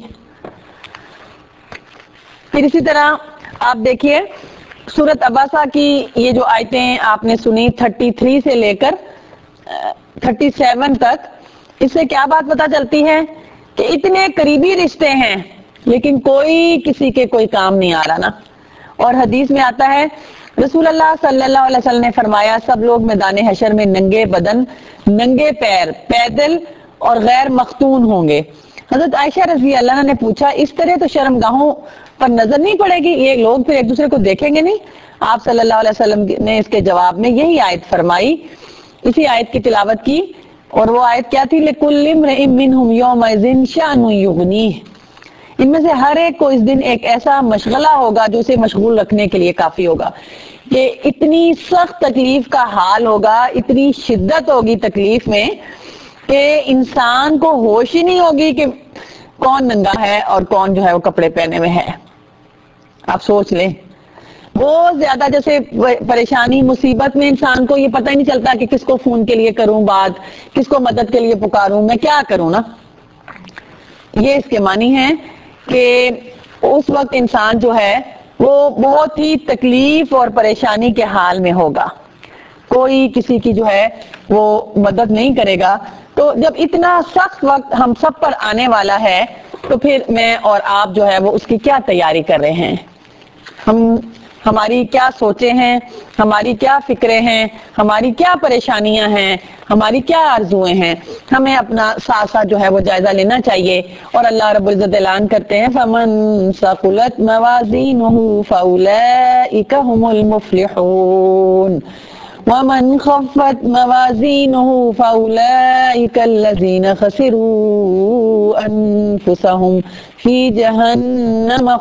پھر اسی طرح آپ دیکھیے سورۃ عبسہ کی یہ جو آیتیں آپ نے سنی تینتیس سے لے کر سینتیس تک، اس سے کیا بات پتہ چلتی ہے کہ اتنے قریبی رشتے ہیں لیکن کوئی کسی کے کوئی کام نہیں آ رہا نا. اور حدیث میں آتا ہے رسول اللہ صلی اللہ علیہ وسلم نے فرمایا سب لوگ میدان حشر میں ننگے بدن، ننگے پیر، پیدل اور غیر مختون ہوں گے. حضرت عائشہ رضی اللہ عنہ نے پوچھا اس طرح تو شرمگاہوں پر نظر نہیں پڑے گی، یہ لوگ پھر ایک دوسرے کو دیکھیں گے نہیں؟ آپ صلی اللہ علیہ وسلم نے اس کے جواب میں یہی آیت فرمائی، اسی آیت کی تلاوت کی، اور وہ آیت کیا تھی؟ لِكُلِّ امْرِئٍ مِّنْهُمْ يَوْمَئِذٍ شَأْنٌ يُغْنِيهِ. ان میں سے ہر ایک کو اس دن ایک ایسا مشغلہ ہوگا جو اسے مشغول رکھنے کے لیے کافی ہوگا. کہ اتنی سخت تکلیف کا حال ہوگا، اتنی شدت ہوگی تکلیف میں کہ انسان کو ہوش ہی نہیں ہوگی کہ کون ننگا ہے اور کون جو ہے وہ کپڑے پہنے ہوئے ہے. آپ سوچ لیں. بہت زیادہ جیسے پریشانی مصیبت میں انسان کو یہ پتہ ہی نہیں چلتا کہ کس کو فون کے لیے کروں بات, کس کو مدد کے لیے پکاروں, میں کیا کروں نا. یہ اس کے معنی ہے کہ اس وقت انسان جو ہے وہ بہت ہی تکلیف اور پریشانی کے حال میں ہوگا, کوئی کسی کی جو ہے وہ مدد نہیں کرے گا. تو جب اتنا سخت وقت ہم سب پر آنے والا ہے تو پھر میں اور آپ جو ہے وہ اس کی کیا تیاری کر رہے ہیں, ہم ہماری کیا سوچیں ہیں, ہماری کیا فکریں ہیں, ہماری کیا پریشانیاں ہیں, ہماری کیا آرزوئیں ہیں. ہمیں اپنا ساتھ ساتھ جو ہے وہ جائزہ لینا چاہیے. اور اللہ رب العزت اعلان کرتے ہیں فَمَن ثَقُلَتْ مَوَازِينُهُ فَأُولَئِكَ هُمُ الْمُفْلِحُونَ وَمَنْ خَفَّتْ مَوَازِينُهُ فَأُولَئِكَ الَّذِينَ خَسِرُوا أَنفُسَهُمْ فِي جَهَنَّمَ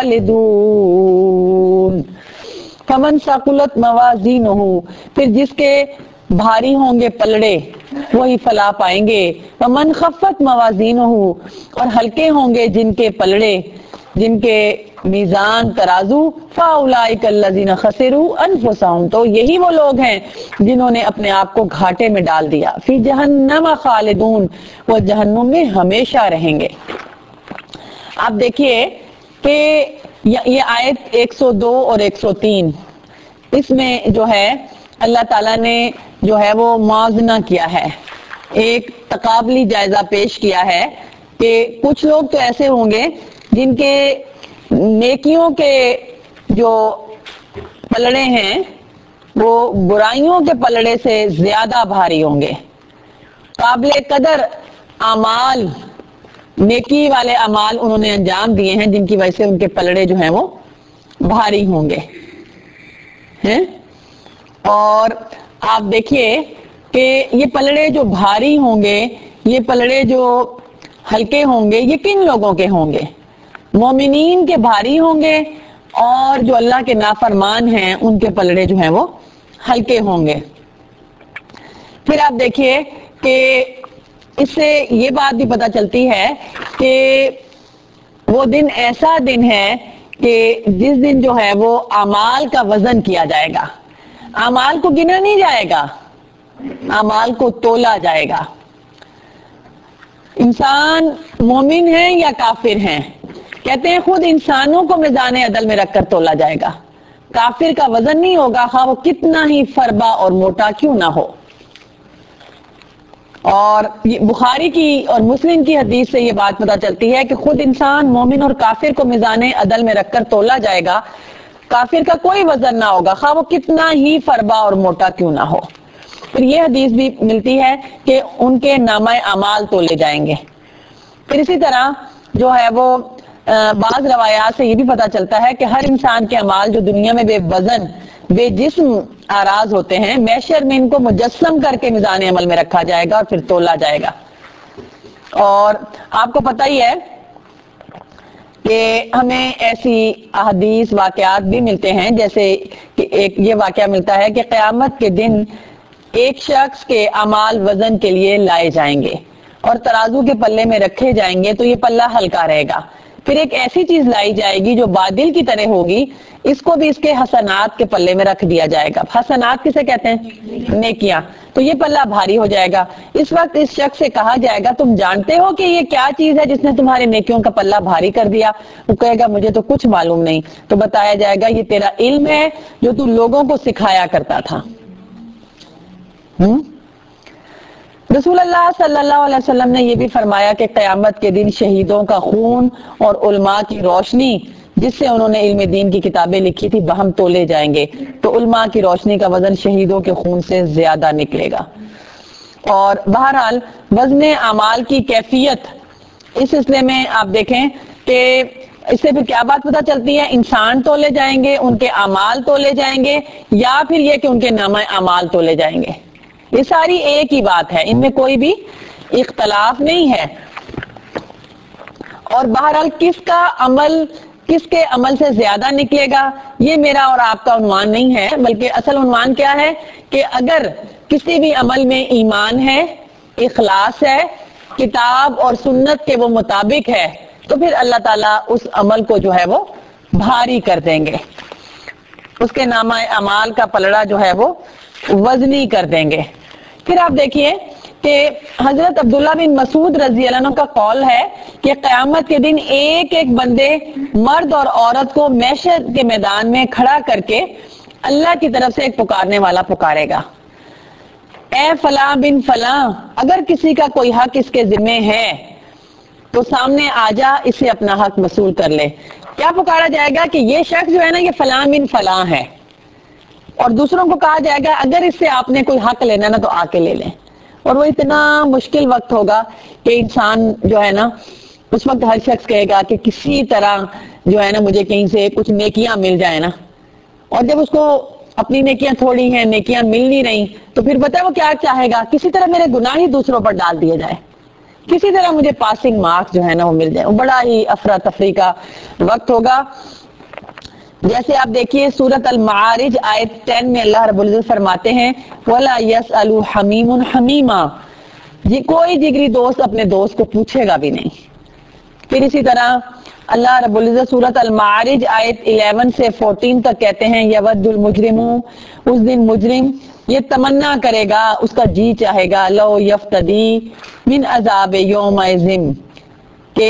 خَالِدُونَ. فَمَنْ ثَقُلَتْ مَوَازِينُهُ, پھر جس کے بھاری ہوں گے پلڑے وہی فلاح پائیں گے. وَمَنْ خَفَّتْ مَوَازِينُهُ, اور ہلکے ہوں گے جن کے پلڑے, جن کے میزان ترازو, فَأُولَئِكَ الَّذِينَ خَسِرُوا أَنفُسَهُمْ, تو یہی وہ لوگ ہیں جنہوں نے اپنے آپ کو گھاٹے میں ڈال دیا. فِي جَهَنَّمَ خَالِدُونَ, وہ جہنم میں ہمیشہ رہیں گے. آپ دیکھیے کہ یہ آیت ایک سو دو اور ایک سو تین, اس میں جو ہے اللہ تعالیٰ نے جو ہے وہ موازنہ کیا ہے, ایک تقابلی جائزہ پیش کیا ہے کہ کچھ لوگ تو ایسے ہوں گے جن کے نیکیوں کے جو پلڑے ہیں وہ برائیوں کے پلڑے سے زیادہ بھاری ہوں گے. قابل قدر اعمال, نیکی والے اعمال انہوں نے انجام دیے ہیں جن کی وجہ سے ان کے پلڑے جو ہیں وہ بھاری ہوں گے ہیں. اور آپ دیکھیے کہ یہ پلڑے جو بھاری ہوں گے, یہ پلڑے جو ہلکے ہوں گے, یہ کن لوگوں کے ہوں گے؟ مومنین کے بھاری ہوں گے, اور جو اللہ کے نافرمان ہیں ان کے پلڑے جو ہیں وہ ہلکے ہوں گے. پھر آپ دیکھیے کہ اس سے یہ بات بھی پتہ چلتی ہے کہ وہ دن ایسا دن ہے کہ جس دن جو ہے وہ اعمال کا وزن کیا جائے گا. اعمال کو گنا نہیں جائے گا, اعمال کو تولا جائے گا. انسان مومن ہیں یا کافر ہیں, کہتے ہیں خود انسانوں کو میزان عدل میں رکھ کر تولا جائے گا. کافر کا وزن نہیں ہوگا, خواہ وہ کتنا ہی فربا اور موٹا کیوں نہ ہو. اور بخاری کی اور مسلم کی حدیث سے یہ بات پتہ چلتی ہے کہ خود انسان مومن اور کافر کو میزان عدل میں رکھ کر تولا جائے گا. کافر کا کوئی وزن نہ ہوگا, خواہ وہ کتنا ہی فربا اور موٹا کیوں نہ ہو. پھر یہ حدیث بھی ملتی ہے کہ ان کے نامہ اعمال تولے جائیں گے. پھر اسی طرح جو ہے وہ بعض روایات سے یہ بھی پتہ چلتا ہے کہ ہر انسان کے اعمال جو دنیا میں بے وزن بے جسم آراز ہوتے ہیں, محشر میں ان کو مجسم کر کے میزان عمل میں رکھا جائے گا اور پھر تولا جائے گا. اور آپ کو پتہ ہی ہے کہ ہمیں ایسی احادیث واقعات بھی ملتے ہیں, جیسے کہ ایک یہ واقعہ ملتا ہے کہ قیامت کے دن ایک شخص کے اعمال وزن کے لیے لائے جائیں گے اور ترازو کے پلے میں رکھے جائیں گے, تو یہ پلہ ہلکا رہے گا. پھر ایک ایسی چیز لائی جائے گی جو بادل کی طرح ہوگی, اس کو بھی اس کے حسنات کے پلے میں رکھ دیا جائے گا. حسنات کسے کہتے ہیں؟ نیکیاں. تو یہ پلہ بھاری ہو جائے گا. اس وقت اس شخص سے کہا جائے گا تم جانتے ہو کہ یہ کیا چیز ہے جس نے تمہارے نیکیوں کا پلہ بھاری کر دیا؟ وہ کہے گا مجھے تو کچھ معلوم نہیں. تو بتایا جائے گا یہ تیرا علم ہے جو تو لوگوں کو سکھایا کرتا تھا. ہم رسول اللہ صلی اللہ علیہ وسلم نے یہ بھی فرمایا کہ قیامت کے دن شہیدوں کا خون اور علماء کی روشنی جس سے انہوں نے علم دین کی کتابیں لکھی تھی بہم تولے جائیں گے, تو علماء کی روشنی کا وزن شہیدوں کے خون سے زیادہ نکلے گا. اور بہرحال وزن اعمال کی کیفیت اس سلسلے میں آپ دیکھیں کہ اس سے پھر کیا بات پتہ چلتی ہے, انسان تولے جائیں گے, ان کے اعمال تولے جائیں گے, یا پھر یہ کہ ان کے نامہ اعمال تولے جائیں گے. یہ ساری ایک ہی بات ہے, ان میں کوئی بھی اختلاف نہیں ہے. اور بہرحال کس کا عمل کس کے عمل سے زیادہ نکلے گا یہ میرا اور آپ کا عنوان نہیں ہے, بلکہ اصل عنوان کیا ہے کہ اگر کسی بھی عمل میں ایمان ہے, اخلاص ہے کتاب اور سنت کے وہ مطابق ہے تو پھر اللہ تعالیٰ اس عمل کو جو ہے وہ بھاری کر دیں گے، اس کے نامہ اعمال کا پلڑا جو ہے وہ وزنی کر دیں گے۔ پھر آپ دیکھیے کہ حضرت عبداللہ بن مسعود رضی اللہ عنہ کا قول ہے کہ قیامت کے دن ایک ایک بندے مرد اور عورت کو محشر کے میدان میں کھڑا کر کے اللہ کی طرف سے ایک پکارنے والا پکارے گا، اے فلاں بن فلاں، اگر کسی کا کوئی حق اس کے ذمہ ہے تو سامنے آ جا، اسے اپنا حق وصول کر لے۔ کیا پکارا جائے گا کہ یہ شخص جو ہے نا یہ فلاں بن فلاں ہے، اور دوسروں کو کہا جائے گا اگر اس سے آپ نے کوئی حق لینا نا تو آ کے لے لیں۔ اور وہ اتنا مشکل وقت ہوگا کہ انسان جو ہے نا اس وقت ہر شخص کہے گا کہ کسی طرح جو ہے نا مجھے کہیں سے کچھ نیکیاں مل جائیں نا، اور جب اس کو اپنی نیکیاں تھوڑی ہیں، نیکیاں مل نہیں رہی، تو پھر پتہ ہے وہ کیا چاہے گا، کسی طرح میرے گناہ ہی دوسروں پر ڈال دیے جائے، کسی طرح مجھے پاسنگ مارکس جو ہے نا وہ مل جائے۔ وہ بڑا ہی افراتفری کا وقت ہوگا۔ جیسے آپ دیکھیے سورۃ المعارج آیت دس میں اللہ رب العزت فرماتے ہیں وَلَا يَسْأَلُ حَمِيمٌ حَمِيمًا، یہ کوئی جگری دوست اپنے دوست کو پوچھے گا بھی نہیں۔ پھر اسی طرح اللہ رب العزت سورۃ المعارج آیت الیون سے فورٹین تک کہتے ہیں یود المجرم، اس دن مجرم یہ تمنا کرے گا، اس کا جی چاہے گا، لو یفتدی من عذاب یومئذ، کہ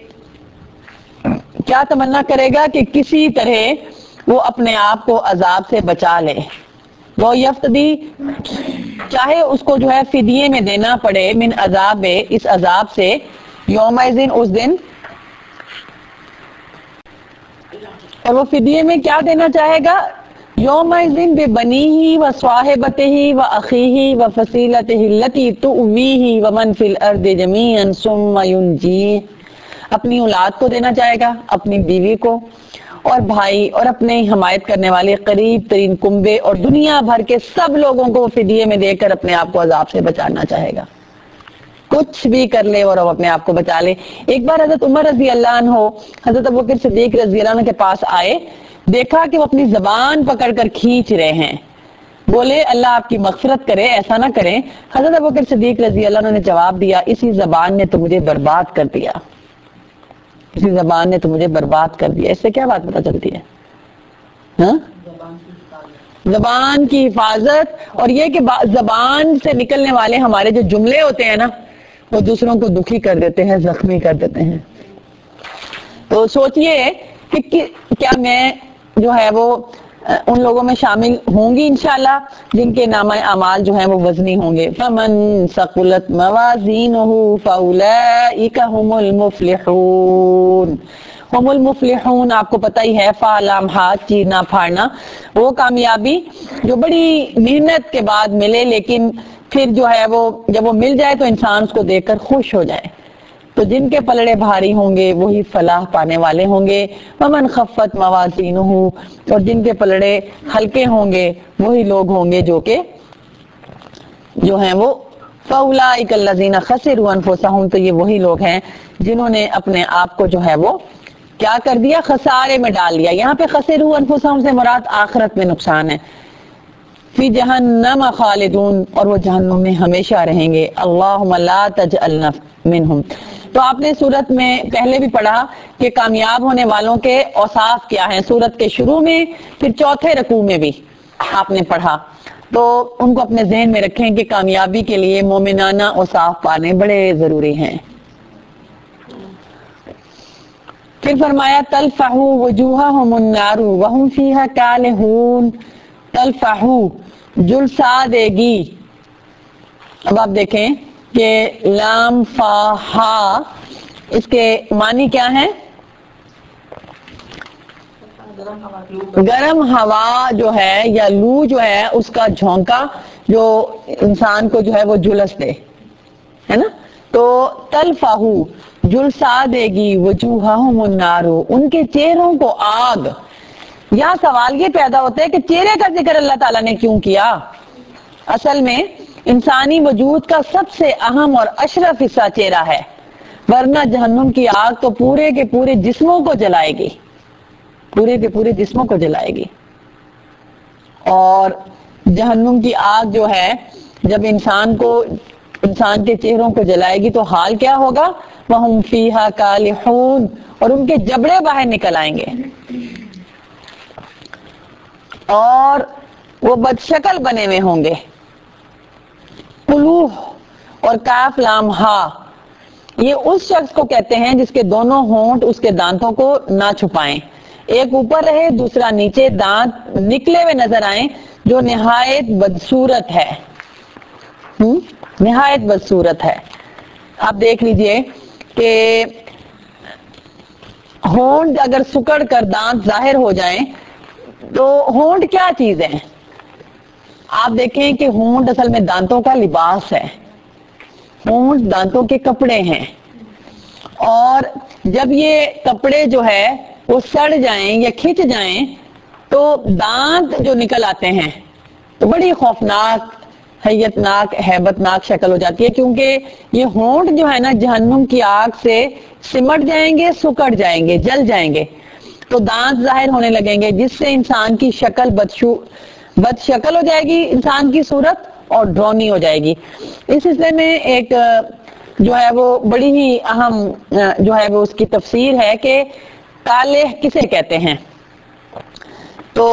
کیا تمنا کرے گا کہ کسی طرح وہ اپنے آپ کو عذاب سے بچا لے، وہ یفتدی چاہے اس کو جو ہے فدیے میں دینا پڑے، من عذاب، اس عذاب سے، یومئذ اس دن، اور وہ فدیے میں کیا دینا چاہے گا، یومئذ ببنیہ و صاحبتہ و اخیہ و فصیلتہ التی تؤویہ ومن فی الارض جمیعا ثم ینجیہ، اپنی اولاد کو دینا چاہے گا، اپنی بیوی کو اور بھائی اور اپنے حمایت کرنے والے قریب ترین کنبے اور دنیا بھر کے سب لوگوں کو فدیے میں دے کر اپنے آپ کو عذاب سے بچانا چاہے گا، کچھ بھی کر لے اور وہ اپنے آپ کو بچا لے۔ ایک بار حضرت عمر رضی اللہ عنہ حضرت ابوبکر صدیق رضی اللہ عنہ کے پاس آئے، دیکھا کہ وہ اپنی زبان پکڑ کر کھینچ رہے ہیں، بولے اللہ آپ کی مغفرت کرے، ایسا نہ کریں۔ حضرت ابوبکر صدیق رضی اللہ عنہ نے جواب دیا اسی زبان نے تو مجھے برباد کر دیا، اسی زبان نے تو مجھے برباد کر دیا۔ اس سے کیا بات پتہ چلتی ہے؟ ہاں؟ زبان کی حفاظت، اور یہ کہ زبان سے نکلنے والے ہمارے جو جملے ہوتے ہیں نا وہ دوسروں کو دکھی کر دیتے ہیں، زخمی کر دیتے ہیں۔ تو سوچئے کہ کیا میں جو ہے وہ ان لوگوں میں شامل ہوں گی انشاءاللہ جن کے نامہ اعمال جو ہیں وہ وزنی ہوں گے۔ فمن ثقلت موازینہ فاولئک هم المفلحون، هم المفلحون آپ کو پتہ ہی ہے، فا لام ہا چیرنا پھاڑنا، وہ کامیابی جو بڑی محنت کے بعد ملے لیکن پھر جو ہے وہ جب وہ مل جائے تو انسان اس کو دیکھ کر خوش ہو جائے۔ تو جن کے پلڑے بھاری ہوں گے وہی فلاح پانے والے ہوں گے۔ ومن خفت موازینہ، اور جن کے پلڑے ہلکے ہوں گے وہی لوگ ہوں گے جو کہ جو ہیں وہ فاولئک الذین خسروا انفسهم، تو یہ وہی لوگ ہیں جنہوں نے اپنے آپ کو جو ہے وہ کیا کر دیا، خسارے میں ڈال دیا۔ یہاں پہ خسروا انفسهم سے مراد آخرت میں نقصان ہے۔ فی جہنم خالدون، اور وہ جہنم میں ہمیشہ رہیں گے۔ اللہم لا تجعلنا منہم۔ تو آپ نے سورت میں پہلے بھی پڑھا کہ کامیاب ہونے والوں کے اوصاف کیا ہیں، سورت کے شروع میں پھر چوتھے رکوع میں بھی آپ نے پڑھا، تو ان کو اپنے ذہن میں رکھیں کہ کامیابی کے لیے مومنانہ اوصاف پانے بڑے ضروری ہیں۔ پھر فرمایا تلفح وجوہہم النار وہم فیہا کالحون، تلفح جلسا دے گی۔ اب آپ دیکھیں کہ لام فا ہا اس کے معنی کیا ہیں، گرم ہوا جو ہے یا لو جو ہے اس کا جھونکا جو انسان کو جو ہے وہ جلس دے، ہے نا، تو تلفح جلسا دے گی وجوہہم النار، ان کے چہروں کو آگ۔ یہاں سوال یہ پیدا ہوتا ہے کہ چہرے کا ذکر اللہ تعالیٰ نے کیوں کیا؟ اصل میں انسانی وجود کا سب سے اہم اور اشرف حصہ چہرہ ہے، ورنہ جہنم کی آگ تو پورے کے پورے جسموں کو جلائے گی، پورے کے پورے جسموں کو جلائے گی۔ اور جہنم کی آگ جو ہے جب انسان کو انسان کے چہروں کو جلائے گی تو حال کیا ہوگا؟ وَهُمْ فِيهَا كَالِحُونَ، اور ان کے جبڑے باہر نکل آئیں گے اور وہ بد شکل بنے ہوئے ہوں گے. قلوح اور کاف لام ہا، یہ اس شخص کو کہتے ہیں جس کے دونوں ہونٹ اس کے دانتوں کو نہ چھپائیں، ایک اوپر رہے دوسرا نیچے، دانت نکلے ہوئے نظر آئیں، جو نہایت بدصورت ہے. ہم؟ نہایت بدصورت ہے. آپ دیکھ لیجئے کہ ہونٹ اگر سکڑ کر دانت ظاہر ہو جائیں تو ہونٹ کیا چیز ہے؟ آپ دیکھیں کہ ہونٹ اصل میں دانتوں کا لباس ہے. ہونٹ دانتوں کے کپڑے ہیں، اور جب یہ کپڑے جو ہے وہ سڑ جائیں یا کھچ جائیں تو دانت جو نکل آتے ہیں تو بڑی خوفناک، حیتناک، ہیبت ناک شکل ہو جاتی ہے، کیونکہ یہ ہونٹ جو ہے نا جہنم کی آگ سے سمٹ جائیں گے، سکڑ جائیں گے، جل جائیں گے، تو دانت ظاہر ہونے لگیں گے، جس سے انسان کی شکل بدشو بد شکل ہو جائے گی، انسان کی صورت اور ڈرونی ہو جائے گی. اس سلسلے میں ایک جو ہے وہ بڑی ہی اہم جو ہے وہ اس کی تفسیر ہے کہ کالے کسے کہتے ہیں. تو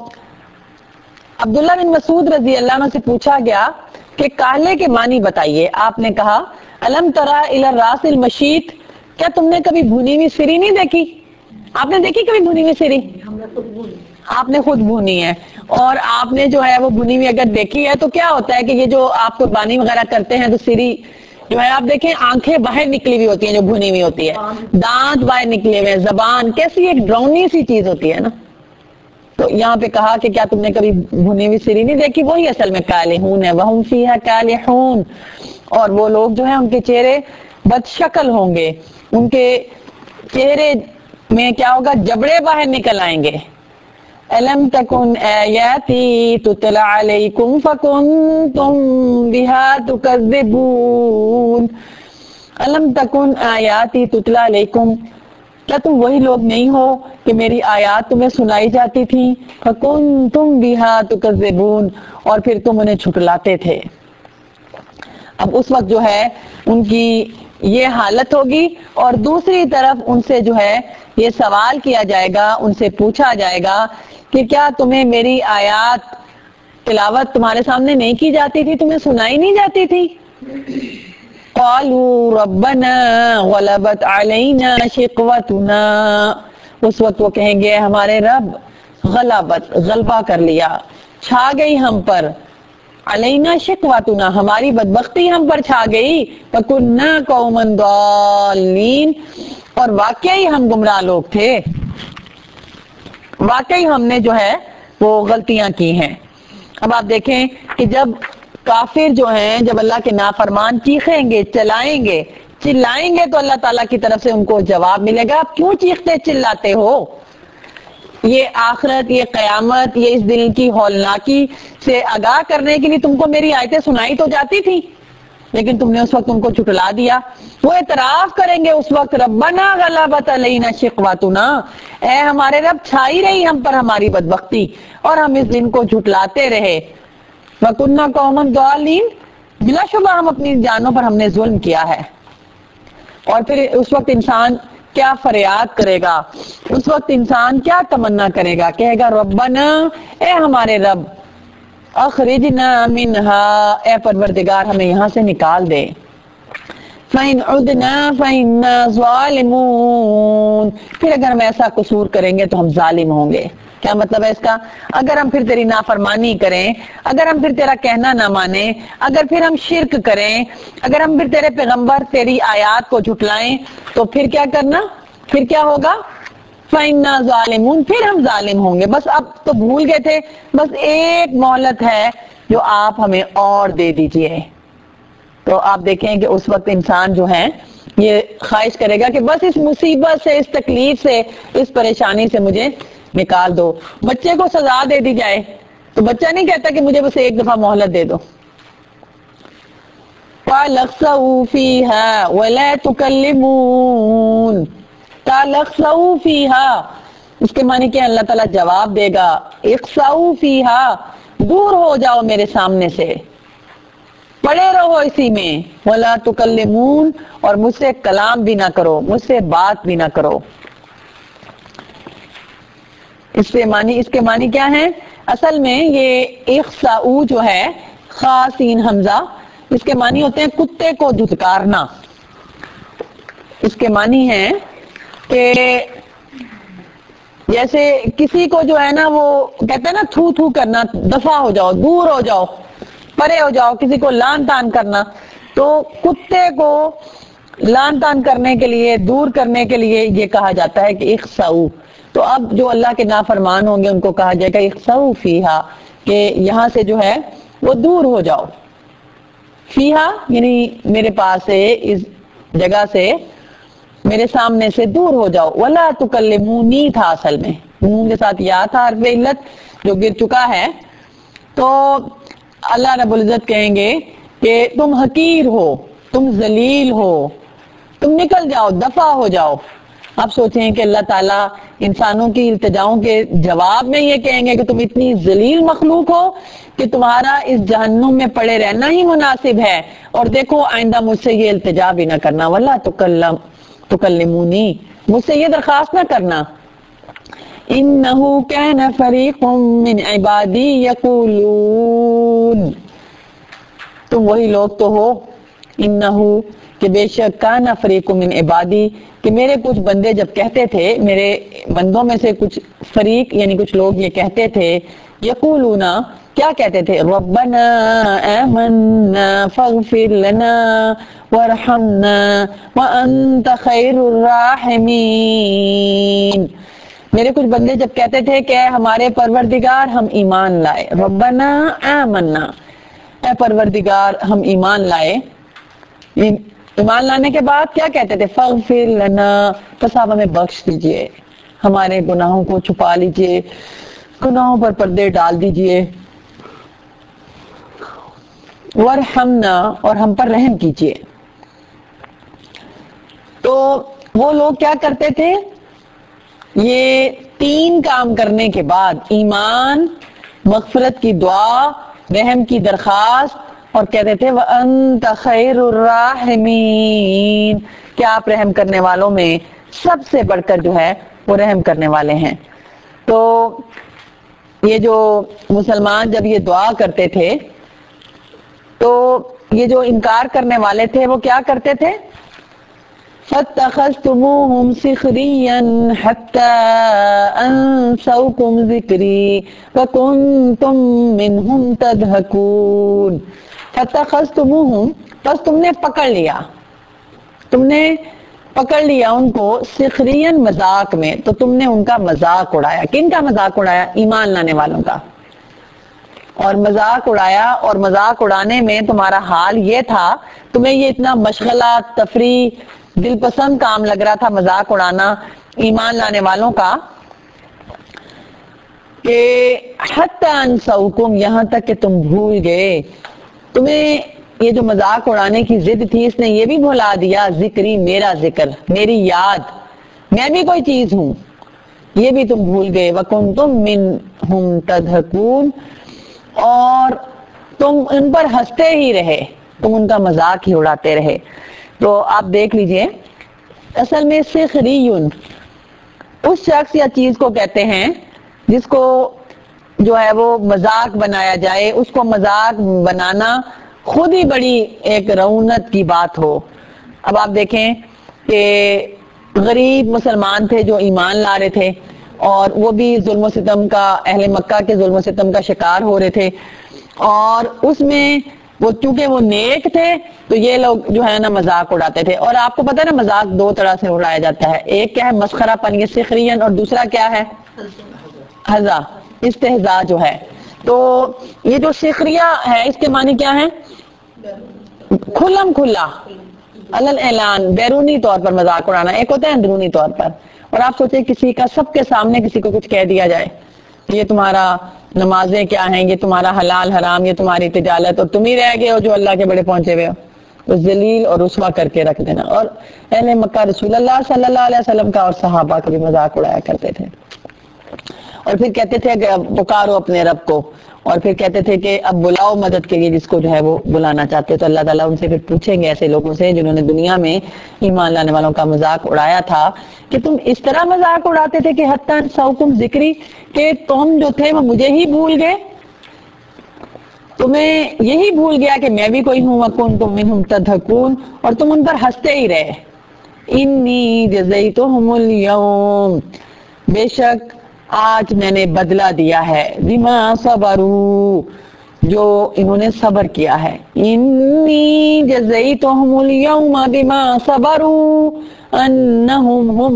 عبداللہ بن مسعود رضی اللہ عنہ سے پوچھا گیا کہ کالے کے معنی بتائیے. آپ نے کہا الم تری الی الراس المشیط، کیا تم نے کبھی بھونی ہوئی سری نہیں دیکھی؟ آپ نے دیکھی کبھی بھونی ہوئی سری؟ آپ نے خود بھونی ہے، اور آپ نے جو ہے وہ بھونی ہوئی اگر دیکھی ہے تو کیا ہوتا ہے کہ یہ جو آپ قربانی وغیرہ کرتے ہیں تو سری جو ہے آپ دیکھیں آنکھیں باہر نکلی ہوئی ہوتی ہیں جو بھونی ہوئی ہوتی ہے، دانت باہر نکلے ہوئے، زبان کیسی ایک ڈراؤنی سی چیز ہوتی ہے نا. تو یہاں پہ کہا کہ کیا تم نے کبھی بھونی ہوئی سری نہیں دیکھی؟ وہی اصل میں کالحون ہے. وَهُمْ فِيهَا كَالِحُونَ، اور وہ لوگ جو ہیں ان کے چہرے بد شکل ہوں گے، ان کے چہرے میں کیا ہوگا؟ جبڑے باہر نکل آئیں گے. أَلَمْ تَكُنْ آيَاتِي تُتْلَى عَلَيْكُمْ فَكُنْتُمْ بِهَا تُكَذِّبُونَ. أَلَمْ تَكُنْ آيَاتِي تُتْلَى عَلَيْكُمْ، کیا تم وہی لوگ نہیں ہو کہ میری آیات تمہیں سنائی جاتی تھی؟ فَكُنْتُمْ بِهَا تُكَذِّبُونَ، اور پھر تم انہیں جھٹلاتے تھے. اب اس وقت جو ہے ان کی یہ حالت ہوگی، اور دوسری طرف ان سے جو ہے یہ سوال کیا جائے گا، ان سے پوچھا جائے گا کہ کیا تمہیں میری آیات تلاوت تمہارے سامنے نہیں کی جاتی تھی، تمہیں سنائی نہیں جاتی تھی؟ قالوا ربنا غلبت علينا شقوتنا، اس وقت وہ کہیں گے ہمارے رب غلبت غلبہ کر لیا، چھا گئی ہم پر، علینا شقوتنا ہماری بدبختی ہم پر چھا گئی، فکنا قوما ضالین، اور واقعی ہم گمراہ لوگ تھے، واقعی ہم نے جو ہے وہ غلطیاں کی ہیں. اب آپ دیکھیں کہ جب کافر جو ہیں، جب اللہ کے نافرمان چیخیں گے، چلائیں گے، چلائیں گے تو اللہ تعالیٰ کی طرف سے ان کو جواب ملے گا. آپ کیوں چیختے چلاتے ہو؟ یہ آخرت، یہ قیامت، یہ اس دل کی ہولناکی سے آگاہ کرنے کے لیے تم کو میری آیتیں سنائی تو جاتی تھی، لیکن تم نے اس وقت ان کو جھٹلا دیا. وہ اعتراف کریں گے اس وقت ربنا غلبت علینا شقوتنا، اے ہمارے رب چھائی رہی ہم پر ہماری بدبختی اور ہم اس دن کو جھٹلاتے رہے. وَكُنَّا قَوْمًا ضَالِينَ، بلا شبہ ہم اپنی جانوں پر ہم نے ظلم کیا ہے. اور پھر اس وقت انسان کیا فریاد کرے گا، اس وقت انسان کیا تمنا کرے گا؟ کہے گا ربنا، اے ہمارے رب، اخرجنا منہا، اے پروردگار ہمیں یہاں سے نکال دے. فَإِنْ عُدْنَا فَإِنَّا ظَالِمُونَ، پھر اگر ہم ایسا قصور کریں گے تو ہم ظالم ہوں گے. کیا مطلب ہے اس کا؟ اگر ہم پھر تیری نافرمانی کریں، اگر ہم پھر تیرا کہنا نہ مانیں، اگر پھر ہم شرک کریں، اگر ہم پھر تیرے پیغمبر تیری آیات کو جھٹلائیں، تو پھر کیا کرنا؟ پھر کیا ہوگا؟ فَإِنَّا ظَالِمُونَ، پھر ہم ظالم ہوں گے. بس اب تو بھول گئے تھے، بس ایک مہلت ہے جو آپ ہمیں اور دے دیجئے. تو آپ دیکھیں کہ اس وقت انسان جو ہے یہ خواہش کرے گا کہ بس اس مصیبت سے، اس تکلیف سے، اس پریشانی سے مجھے نکال دو. بچے کو سزا دے دی جائے تو بچہ نہیں کہتا کہ مجھے بس ایک دفعہ مہلت دے دو. قَالَ اخْسَئُوا فِيهَا وَلَا تُكَلِّمُونَ، قَالَ اخْسَئُوا فِيهَا، اس کے معنی کیا؟ اللہ تعالیٰ جواب دے گا اخسؤوا فیہا، دور ہو جاؤ میرے سامنے سے. پڑے رہو اسی میں، ولا تکلمون، اور مجھ سے کلام بھی نہ کرو، مجھ سے بات بھی نہ کرو۔ اس سے معنی اس کے معنی کیا ہیں؟ اصل میں یہ اخساؤ جو ہے خاصین حمزہ، اس کے معنی ہوتے ہیں کتے کو دھتکارنا۔ اس کے معنی ہے کہ جیسے کسی کو جو ہے نا وہ کہتے ہیں نا تھو تھو کرنا، دفع ہو جاؤ، دور ہو جاؤ، پرے ہو جاؤ، کسی کو لان تان کرنا، تو کتے کو لان تان کرنے کے لیے، دور کرنے کے لیے یہ کہا جاتا ہے کہ اخساؤ۔ تو اب جو اللہ کے نافرمان ہوں گے ان کو کہا جائے گا اخساؤ فیہا، کہ یہاں سے جو ہے وہ دور ہو جاؤ، فیہا یعنی میرے پاس سے، اس جگہ سے، میرے سامنے سے دور ہو جاؤ۔ ولا تکلمونی تھا اصل میں، نون کے ساتھ یا تھا حرف علت جو گر چکا ہے، تو اللہ رب العزت کہیں گے کہ تم حقیر ہو، تم ذلیل ہو، تم نکل جاؤ، دفع ہو جاؤ۔ آپ سوچیں کہ اللہ تعالیٰ انسانوں کی التجاؤں کے جواب میں یہ کہیں گے کہ تم اتنی ذلیل مخلوق ہو کہ تمہارا اس جہنم میں پڑے رہنا ہی مناسب ہے، اور دیکھو آئندہ مجھ سے یہ التجا بھی نہ کرنا، ولا تکلم تکلمونی، مجھ سے یہ درخواست نہ کرنا۔ انہو کان فریق من عبادی یقولون، تم وہی لوگ تو ہو، انہو کہ بے شک کان فریق من عبادی، کہ میرے کچھ بندے جب کہتے تھے، میرے بندوں میں سے کچھ فریق یعنی کچھ لوگ یہ کہتے تھے، یقولون کیا کہتے تھے، ربنا آمنا فاغفر لنا وارحمنا وانت خیر الراحمین، میرے کچھ بندے جب کہتے تھے کہ اے ہمارے پروردگار ہم ایمان لائے، ربنا آمنا، اے پروردگار ہم ایمان لائے، ایمان لانے کے بعد کیا کہتے تھے، فاغفر لنا، بس آپ ہمیں بخش دیجئے، ہمارے گناہوں کو چھپا لیجئے، گناہوں پر پردے ڈال دیجئے، وارحمنا، اور ہم پر رحم کیجئے۔ تو وہ لوگ کیا کرتے تھے، یہ تین کام کرنے کے بعد، ایمان، مغفرت کی دعا، رحم کی درخواست، اور کہتے تھے وَأَنْتَ خَيْرُ الرَّاحِمِينَ، کہ آپ رحم کرنے والوں میں سب سے بڑھ کر جو ہے وہ رحم کرنے والے ہیں۔ تو یہ جو مسلمان جب یہ دعا کرتے تھے تو یہ جو انکار کرنے والے تھے وہ کیا کرتے تھے، فَاتَّخَذْتُمُوهُمْ سِخْرِيًّا حَتَّى أَنْسَوْكُمْ ذِكْرِي وَكُنْتُمْ مِنْهُمْ تَضْحَكُونَ، فَاتَّخَذْتُمُوهُمْ، پس تم نے پکڑ لیا، تم نے پکڑ لیا ان کو، سخرین مذاق میں، تو تم نے ان کا مذاق اڑایا۔ کن کا مذاق اڑایا؟ ایمان لانے والوں کا، اور مذاق اڑایا، اور مذاق اڑانے میں تمہارا حال یہ تھا، تمہیں یہ اتنا مشغلہ، تفریح، دل پسند کام لگ رہا تھا مذاق اڑانا ایمان لانے والوں کا، کہ حتی انسوکم، یہاں تک کہ تم بھول گئے، تمہیں یہ جو مذاق اڑانے کی ضد تھی اس نے یہ بھی بھلا دیا، ذکری، میرا ذکر، میری یاد، میں بھی کوئی چیز ہوں، یہ بھی تم بھول گئے، وَكُنْتُمْ مِنْهُمْ تَضْحَكُونَ، اور تم ان پر ہنستے ہی رہے، تم ان کا مذاق ہی اڑاتے رہے۔ تو آپ دیکھ لیجئے، اصل میں سخریون اس شخص یا چیز کو کہتے ہیں جس کو جو ہے وہ مذاق بنایا جائے، اس کو مذاق بنانا خود ہی بڑی ایک رعونت کی بات ہو۔ اب آپ دیکھیں کہ غریب مسلمان تھے جو ایمان لا رہے تھے، اور وہ بھی ظلم و ستم کا، اہل مکہ کے ظلم و ستم کا شکار ہو رہے تھے، اور اس میں وہ چونکہ وہ نیک تھے تو یہ لوگ جو ہے نا مذاق اڑاتے تھے۔ اور آپ کو پتہ ہے نا مذاق دو طرح سے اڑایا جاتا ہے، ایک کیا ہے مسخرہ پن، یہ سخرین، اور دوسرا کیا ہے ہزا، استہزاء جو ہے۔ تو یہ جو سخریہ ہے اس کے معنی کیا ہے، کھلم کھلا، علل اعلان، بیرونی طور پر مذاق اڑانا، ایک ہوتا ہے اندرونی طور پر۔ اور آپ سوچیں کسی کا سب کے سامنے کسی کو کچھ کہہ دیا جائے، یہ تمہارا نمازیں کیا ہیں، یہ تمہارا حلال حرام، یہ تمہاری تجارت، اور تم ہی رہ گئے ہو جو اللہ کے بڑے پہنچے ہوئے ہو، تو ذلیل اور رسوا کر کے رکھ دینا۔ اور اہل مکہ رسول اللہ صلی اللہ علیہ وسلم کا اور صحابہ کا بھی مذاق اڑایا کرتے تھے، اور پھر کہتے تھے کہ پکارو اپنے رب کو، اور پھر کہتے تھے کہ اب بلاؤ مدد کے لیے جس کو جو ہے وہ بلانا چاہتے. تو اللہ تعالیٰ ان سے پھر پوچھیں گے ایسے لوگوں سے جنہوں نے دنیا میں ایمان لانے والوں کا مذاق اڑایا تھا کہ تم اس طرح مذاق اڑاتے تھے کہ حتی انسوکم ذکری، کہ تم جو تھے وہ مجھے ہی بھول گئے، تمہیں یہی بھول گیا کہ میں بھی کوئی ہوں. وَكُنْتُم مِّنْهُمْ تَضْحَكُونَ، اور تم ان پر ہنستے ہی رہے. انی جزیتہم اليوم، بے شک آج میں نے بدلہ دیا ہے، بما صبروا، جو انہوں نے صبر کیا ہے. انی جزیتہم اليوم بما صبروا انہم هم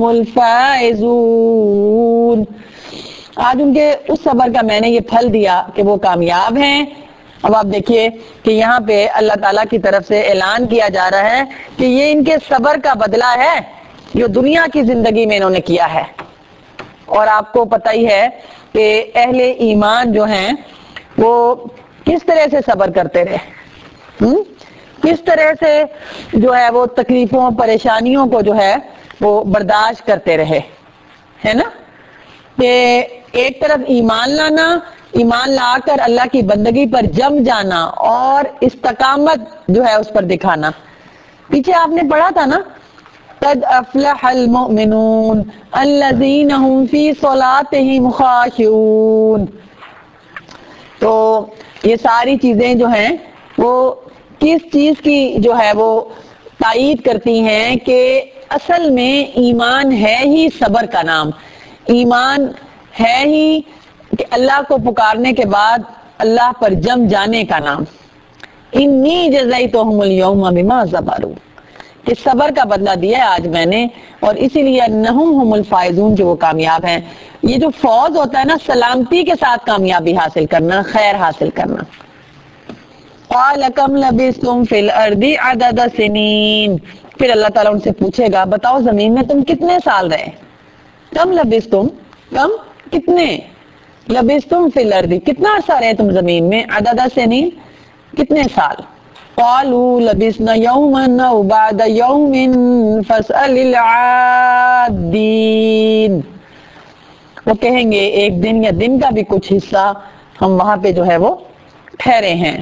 الفائزون، آج ان کے اس صبر کا میں نے یہ پھل دیا کہ وہ کامیاب ہیں. اب آپ دیکھیے کہ یہاں پہ اللہ تعالیٰ کی طرف سے اعلان کیا جا رہا ہے کہ یہ ان کے صبر کا بدلہ ہے جو دنیا کی زندگی میں انہوں نے کیا ہے. اور آپ کو پتہ ہی ہے کہ اہل ایمان جو ہیں وہ کس طرح سے صبر کرتے رہے، ہم؟ کس طرح سے جو ہے وہ تکلیفوں پریشانیوں کو جو ہے وہ برداشت کرتے رہے، ہے نا. کہ ایک طرف ایمان لانا، ایمان لا کر اللہ کی بندگی پر جم جانا اور استقامت جو ہے اس پر دکھانا. پیچھے آپ نے پڑھا تھا نا، قد افلح المؤمنون الذین هم فی صلاتهم خاشعون. تو یہ ساری چیزیں جو ہیں وہ کس چیز کی جو ہے وہ تائید کرتی ہیں کہ اصل میں ایمان ہے ہی صبر کا نام، ایمان ہے ہی کہ اللہ کو پکارنے کے بعد اللہ پر جم جانے کا نام. انی جزیتہم اليوم بما صبروا، کہ صبر کا بدلہ دیا ہے آج میں نے، اور اسی لیے انہم هم الفائزون، جو وہ کامیاب ہیں. یہ جو فوز ہوتا ہے نا، سلامتی کے ساتھ کامیابی حاصل کرنا، خیر حاصل کرنا. قال کم لبثتم فی الارض عدد سنین، پھر اللہ تعالیٰ ان سے پوچھے گا بتاؤ زمین میں تم کتنے سال رہے. کم لبثتم، کم کتنے، لبثتم فی الارض کتنا عرصہ رہے تم زمین میں، عدد سنین کتنے سال. قالوا لبثنا یوما او بعد یوم فاسأل العادین، وہ کہیں گے ایک دن یا دن کا بھی کچھ حصہ ہم وہاں پہ جو ہے وہ ٹھہرے ہیں.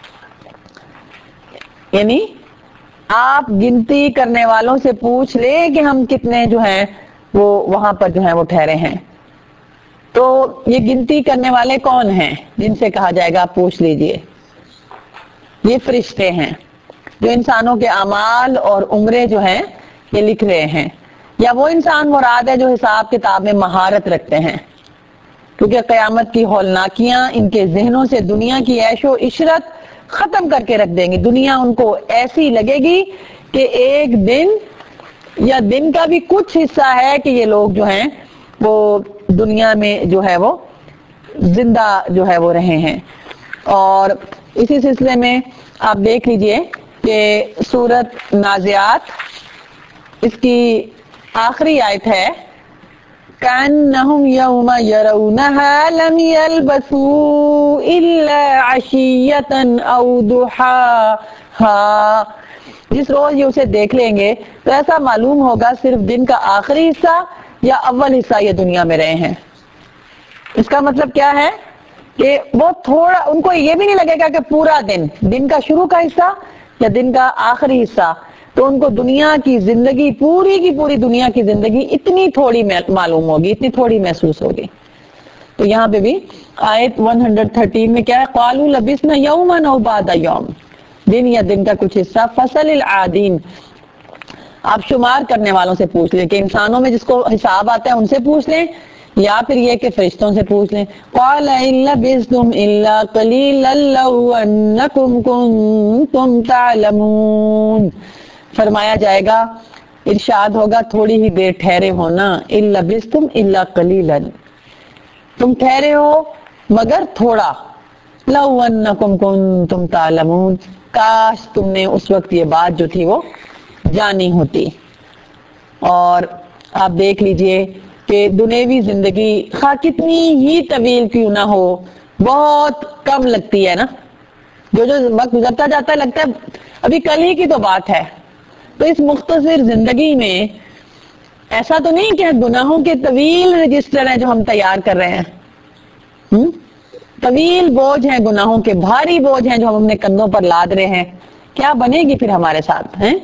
یعنی آپ گنتی کرنے والوں سے پوچھ لے کہ ہم کتنے جو ہیں وہ وہاں پر جو ہیں وہ ٹھہرے ہیں. تو یہ گنتی کرنے والے کون ہیں جن سے کہا جائے گا آپ پوچھ لیجئے؟ یہ فرشتے ہیں جو انسانوں کے اعمال اور عمریں جو ہیں یہ لکھ رہے ہیں. یا وہ انسان مراد ہے جو حساب کتاب میں مہارت رکھتے ہیں، کیونکہ قیامت کی ہولناکیاں ان کے ذہنوں سے دنیا کی عیش و عشرت ختم کر کے رکھ دیں گی. دنیا ان کو ایسی لگے گی کہ ایک دن یا دن کا بھی کچھ حصہ ہے کہ یہ لوگ جو ہیں وہ دنیا میں جو ہے وہ زندہ جو ہے وہ رہے ہیں. اور اسی سلسلے میں آپ دیکھ لیجئے کہ سورۃ نازعات اس کی آخری آیت ہے كأنهم يوم يرونها لم يلبثوا إلا عشية أو ضحاها، جس روز یہ اسے دیکھ لیں گے تو ایسا معلوم ہوگا صرف دن کا آخری حصہ یا اول حصہ یہ دنیا میں رہے ہیں. اس کا مطلب کیا ہے کہ وہ تھوڑا، ان کو یہ بھی نہیں لگے گا کہ پورا دن، دن کا شروع کا حصہ یا دن کا آخری حصہ، تو ان کو دنیا کی زندگی، پوری کی پوری دنیا کی زندگی اتنی تھوڑی معلوم ہوگی، اتنی تھوڑی محسوس ہوگی. تو یہاں پہ بھی آیت ایک سو تیرہ میں کیا ہے، قالوا لبثنا یوما او بعد یوم، دن یا دن کا کچھ حصہ. فصل العادین، آپ شمار کرنے والوں سے پوچھ لیں کہ انسانوں میں جس کو حساب آتا ہے ان سے پوچھ لیں، یا پھر یہ کہ فرشتوں سے پوچھ لیں. قال ان لبثتم الا قليلا لو انکم کنتم تعلمون، فرمایا جائے گا، ارشاد ہوگا تھوڑی ہی دیر ٹھہرے ہونا، ان لبثتم الا قلیلا، تم ٹھہرے ہو مگر تھوڑا. لو انکم کنتم تعلمون، کاش تم نے اس وقت یہ بات جو تھی وہ جانی ہوتی. اور آپ دیکھ لیجئے کہ دنیوی زندگی خواہ کتنی ہی طویل کیوں نہ ہو بہت کم لگتی ہے نا، جو جو وقت گزرتا جاتا ہے لگتا ہے ابھی کل ہی کی تو بات ہے. تو اس مختصر زندگی میں ایسا تو نہیں کہ گناہوں کے طویل رجسٹر ہیں جو ہم تیار کر رہے ہیں. طویل بوجھ ہیں گناہوں کے، بھاری بوجھ ہیں جو ہم اپنے کندھوں پر لاد رہے ہیں، کیا بنے گی پھر ہمارے ساتھ ہیں؟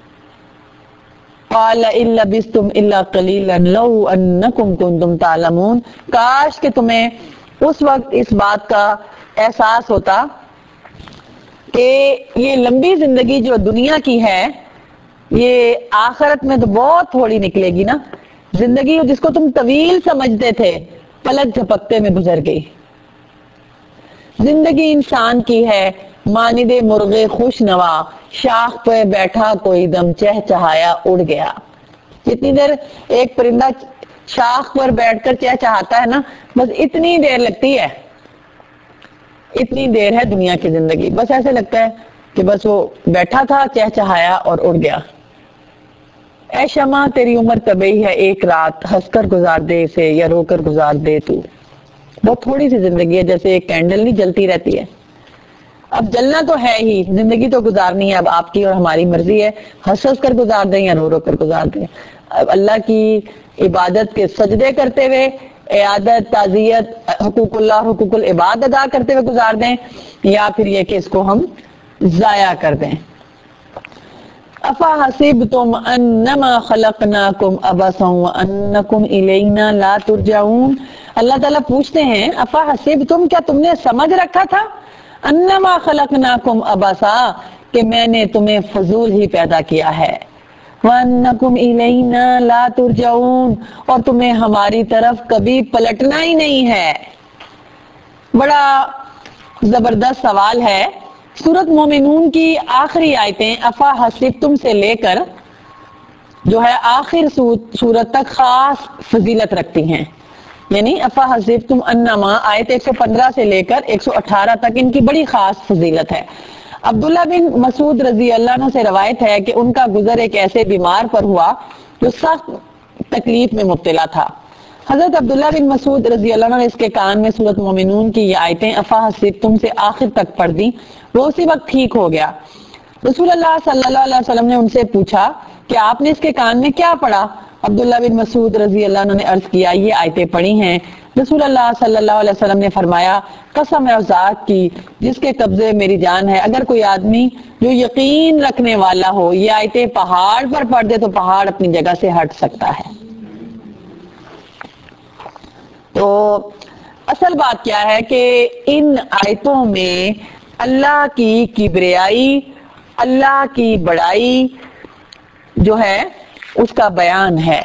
قال ان لبثتم الا قليلا لو انکم کنتم تعلمون، کاش کہ تمہیں اس وقت اس بات کا احساس ہوتا کہ یہ لمبی زندگی جو دنیا کی ہے یہ آخرت میں تو بہت تھوڑی نکلے گی نا، زندگی جس کو تم طویل سمجھتے تھے پلک جھپکتے میں گزر گئی۔ زندگی انسان کی ہے مانند مرغ خوش نوا، شاخ پہ بیٹھا کوئی دم چہچہایا اڑ گیا۔ جتنی دیر ایک پرندہ شاخ پر بیٹھ کر چہچہاتا ہے نا، بس اتنی دیر لگتی ہے، اتنی دیر ہے دنیا کی زندگی، بس ایسے لگتا ہے کہ بس وہ بیٹھا تھا چہچہایا اور اڑ گیا۔ اے شمع تیری عمر طبعی ہے ایک رات، ہنس کر گزار دے اسے یا رو کر گزار دے تو، بہت تھوڑی سی زندگی ہے، جیسے ایک کینڈل نہیں جلتی رہتی ہے، اب جلنا تو ہے ہی، زندگی تو گزارنی ہے، اب آپ کی اور ہماری مرضی ہے ہنس ہنس کر گزار دیں یا رو رو کر گزار دیں، اب اللہ کی عبادت کے سجدے کرتے ہوئے، عیادت، تعزیت، حقوق اللہ حقوق العباد ادا کرتے ہوئے گزار دیں، یا پھر یہ کہ اس کو ہم ضائع کر دیں۔ افحسبتم انما خلقناکم عبثا وانکم الینا لا ترجعون، اللہ تعالیٰ پوچھتے ہیں افحسبتم، کیا تم نے سمجھ رکھا تھا، انما خلقناکم عبثا، کہ میں نے تمہیں فضول ہی پیدا کیا ہے، وانکم الینا لا ترجعون، اور تمہیں ہماری طرف کبھی پلٹنا ہی نہیں ہے۔ بڑا زبردست سوال ہے۔ سورۃ مومنون کی آخری آیتیں افا حسبتم سے لے کر جو ہے آخر سورت تک خاص فضیلت رکھتی ہیں، یعنی افا حسبتم انما آیت ایک سو پندرہ سے لے کر ایک سو اٹھارہ تک ان کی بڑی خاص فضیلت ہے۔ عبداللہ بن مسعود رضی اللہ عنہ سے روایت ہے کہ ان کا گزر ایک ایسے بیمار پر ہوا جو سخت تکلیف میں مبتلا تھا۔ حضرت عبداللہ بن مسعود رضی اللہ عنہ نے اس کے کان میں سورۃ مومنون کی یہ آیتیں افا حسبتم سے آخر تک پڑھ دی، وہ اسی وقت ٹھیک ہو گیا۔ رسول اللہ صلی اللہ علیہ وسلم نے ان سے پوچھا کہ آپ نے اس کے کان میں کیا پڑھا؟ عبداللہ بن مسعود رضی اللہ عنہ نے عرض کیا یہ آیتیں پڑھی ہیں۔ رسول اللہ صلی اللہ علیہ وسلم نے فرمایا قسم ہے اس ذات کی جس کے قبضے میری جان ہے، اگر کوئی آدمی جو یقین رکھنے والا ہو یہ آیتیں پہاڑ پر پڑھ دے تو پہاڑ اپنی جگہ سے ہٹ سکتا ہے۔ تو اصل بات کیا ہے کہ ان آیتوں میں اللہ کی کبریائی، اللہ کی بڑائی جو ہے اس کا بیان ہے،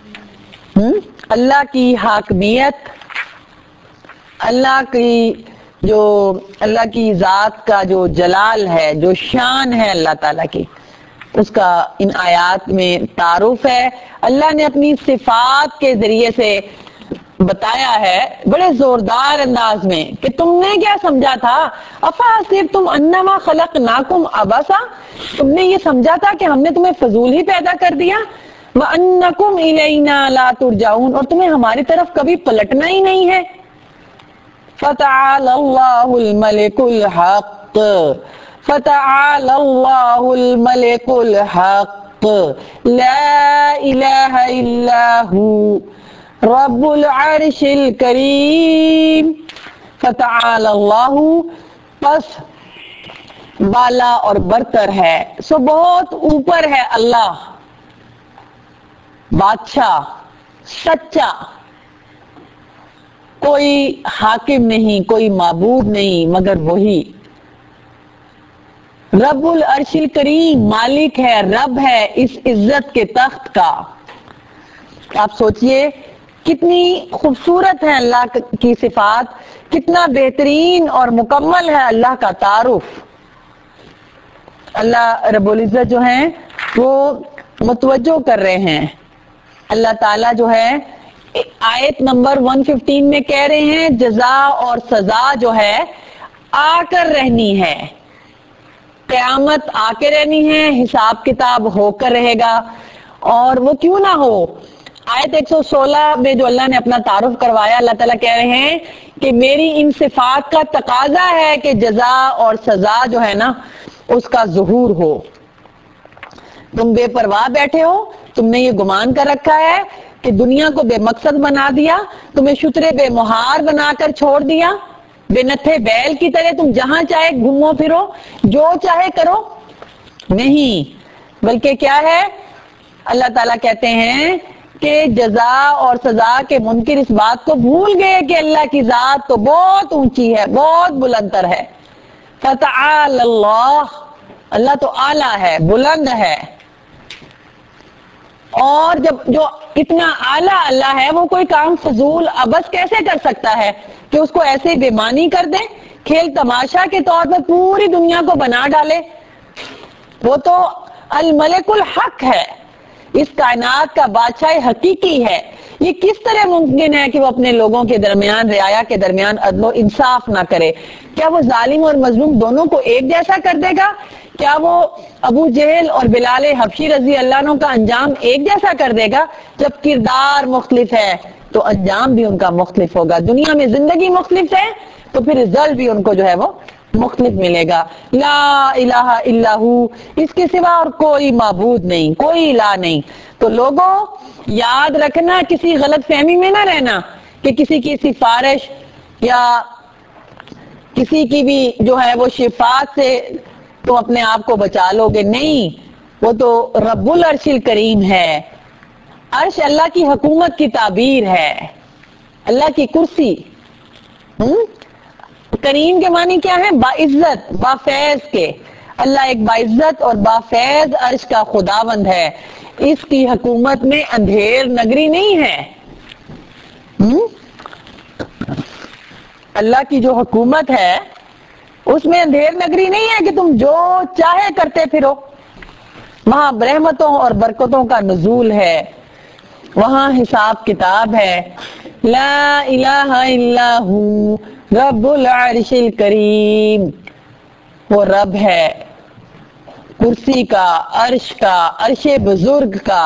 اللہ کی حاکمیت، اللہ کی جو اللہ کی ذات کا جو جلال ہے، جو شان ہے اللہ تعالیٰ کی، اس کا ان آیات میں تعارف ہے۔ اللہ نے اپنی صفات کے ذریعے سے بتایا ہے بڑے زوردار انداز میں کہ تم نے کیا سمجھا تھا، افحسبتم انما خلقناکم عبثا، تم نے یہ سمجھا تھا کہ ہم نے تمہیں فضول ہی پیدا کر دیا، وانکم الینا لا ترجعون، اور تمہیں ہماری طرف کبھی پلٹنا ہی نہیں ہے۔ فتعالى اللہ الملك الحق فتعالى اللہ الملك الحق لا الہ الا هو رب العرش الکریم۔ فتعالى اللہ، پس بالا اور برتر ہے، سو بہت اوپر ہے اللہ، بادشاہ سچا، کوئی حاکم نہیں، کوئی معبود نہیں مگر وہی، رب العرش الکریم، مالک ہے، رب ہے اس عزت کے تخت کا۔ آپ سوچئے کتنی خوبصورت ہے اللہ کی صفات، کتنا بہترین اور مکمل ہے اللہ کا تعارف۔ اللہ رب العزت جو ہیں وہ متوجہ کر رہے ہیں، اللہ تعالیٰ جو ہے آیت نمبر ایک سو پندرہ میں کہہ رہے ہیں جزا اور سزا جو ہے آ کر رہنی ہے، قیامت آ کے رہنی ہے، حساب کتاب ہو کر رہے گا، اور وہ کیوں نہ ہو۔ آیت ایک سو سولہ میں جو اللہ نے اپنا تعارف کروایا، اللہ تعالیٰ کہہ رہے ہیں کہ میری ان صفات کا تقاضا ہے کہ جزا اور سزا جو ہے نا اس کا ظہور ہو۔ تم بے پرواہ بیٹھے ہو، تم نے یہ گمان کر رکھا ہے کہ دنیا کو بے مقصد بنا دیا، تمہیں شترے بے مہار بنا کر چھوڑ دیا، بے نتھے بیل کی طرح تم جہاں چاہے گھومو پھرو، جو چاہے کرو؟ نہیں، بلکہ کیا ہے، اللہ تعالیٰ کہتے ہیں کہ جزا اور سزا کے منکر اس بات کو بھول گئے کہ اللہ کی ذات تو بہت اونچی ہے، بہت بلند تر ہے۔ فتعال اللہ، اللہ تو اعلیٰ ہے، بلند ہے، اور جب جو اتنا اعلیٰ اللہ ہے وہ کوئی کام فضول عبث کیسے کر سکتا ہے کہ اس کو ایسے بے معنی کر دے، کھیل تماشا کے طور پر پوری دنیا کو بنا ڈالے؟ وہ تو الملک الحق ہے، اس کائنات کا بادشاہ حقیقی ہے۔ یہ کس طرح ممکن ہے کہ وہ اپنے لوگوں کے درمیان، رعایا کے درمیان عدل و انصاف نہ کرے؟ کیا وہ ظالم اور مظلوم دونوں کو ایک جیسا کر دے گا؟ کیا وہ ابو جہل اور بلال حبشی رضی اللہ عنہ کا انجام ایک جیسا کر دے گا؟ جب کردار مختلف ہے تو انجام بھی ان کا مختلف ہوگا۔ دنیا میں زندگی مختلف ہے تو پھر رزلٹ بھی ان کو جو ہے وہ مختلف ملے گا۔ لا الہ الا ہو، اس کے سوا اور کوئی معبود نہیں، کوئی الہ نہیں۔ تو لوگوں یاد رکھنا، کسی غلط فہمی میں نہ رہنا کہ کسی کی سفارش یا کسی کی بھی جو ہے وہ شفاعت سے تم اپنے آپ کو بچا لو گے، نہیں، وہ تو رب العرش الکریم ہے۔ عرش اللہ کی حکومت کی تعبیر ہے، اللہ کی کرسی۔ ہم؟ کریم کے معنی کیا ہے؟ باعزت، بافیض کے۔ اللہ ایک باعزت اور بافیض عرش کا خداوند ہے، اس کی حکومت میں اندھیر نگری نہیں ہے۔ ہم؟ اللہ کی جو حکومت ہے اس میں اندھیر نگری نہیں ہے کہ تم جو چاہے کرتے پھرو، وہاں رحمتوں اور برکتوں کا نزول ہے، وہاں حساب کتاب ہے۔ لا الہ الا ہو رب العرش الکریم، وہ رب ہے کرسی کا، عرش کا، عرش بزرگ کا۔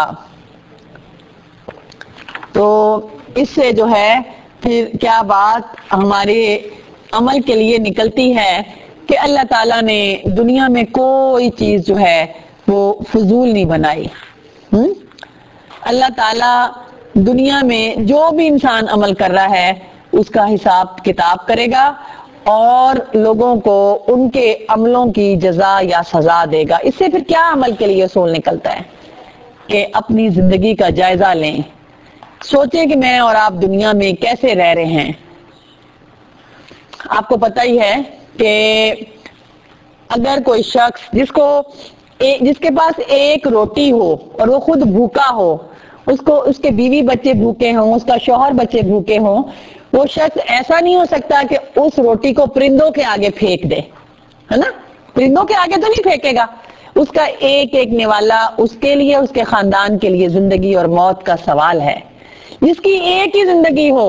تو اس سے جو ہے پھر کیا بات ہمارے عمل کے لیے نکلتی ہے کہ اللہ تعالیٰ نے دنیا میں کوئی چیز جو ہے وہ فضول نہیں بنائی۔ ہم؟ اللہ تعالیٰ دنیا میں جو بھی انسان عمل کر رہا ہے اس کا حساب کتاب کرے گا اور لوگوں کو ان کے عملوں کی جزا یا سزا دے گا۔ اس سے پھر کیا عمل کے لیے اصول نکلتا ہے کہ اپنی زندگی کا جائزہ لیں، سوچیں کہ میں اور آپ دنیا میں کیسے رہ رہے ہیں۔ آپ کو پتہ ہی ہے کہ اگر کوئی شخص جس کو جس کے پاس ایک روٹی ہو اور وہ خود بھوکا ہو، اس کو اس کے بیوی بچے بھوکے ہوں، اس کا شوہر بچے بھوکے ہوں، وہ شخص ایسا نہیں ہو سکتا کہ اس روٹی کو پرندوں کے آگے پھینک دے، ہے نا؟ پرندوں کے آگے تو نہیں پھینکے گا۔ اس کا ایک ایک نوالا اس کے لیے، اس کے خاندان کے لیے زندگی اور موت کا سوال ہے۔ جس کی ایک ہی زندگی ہو،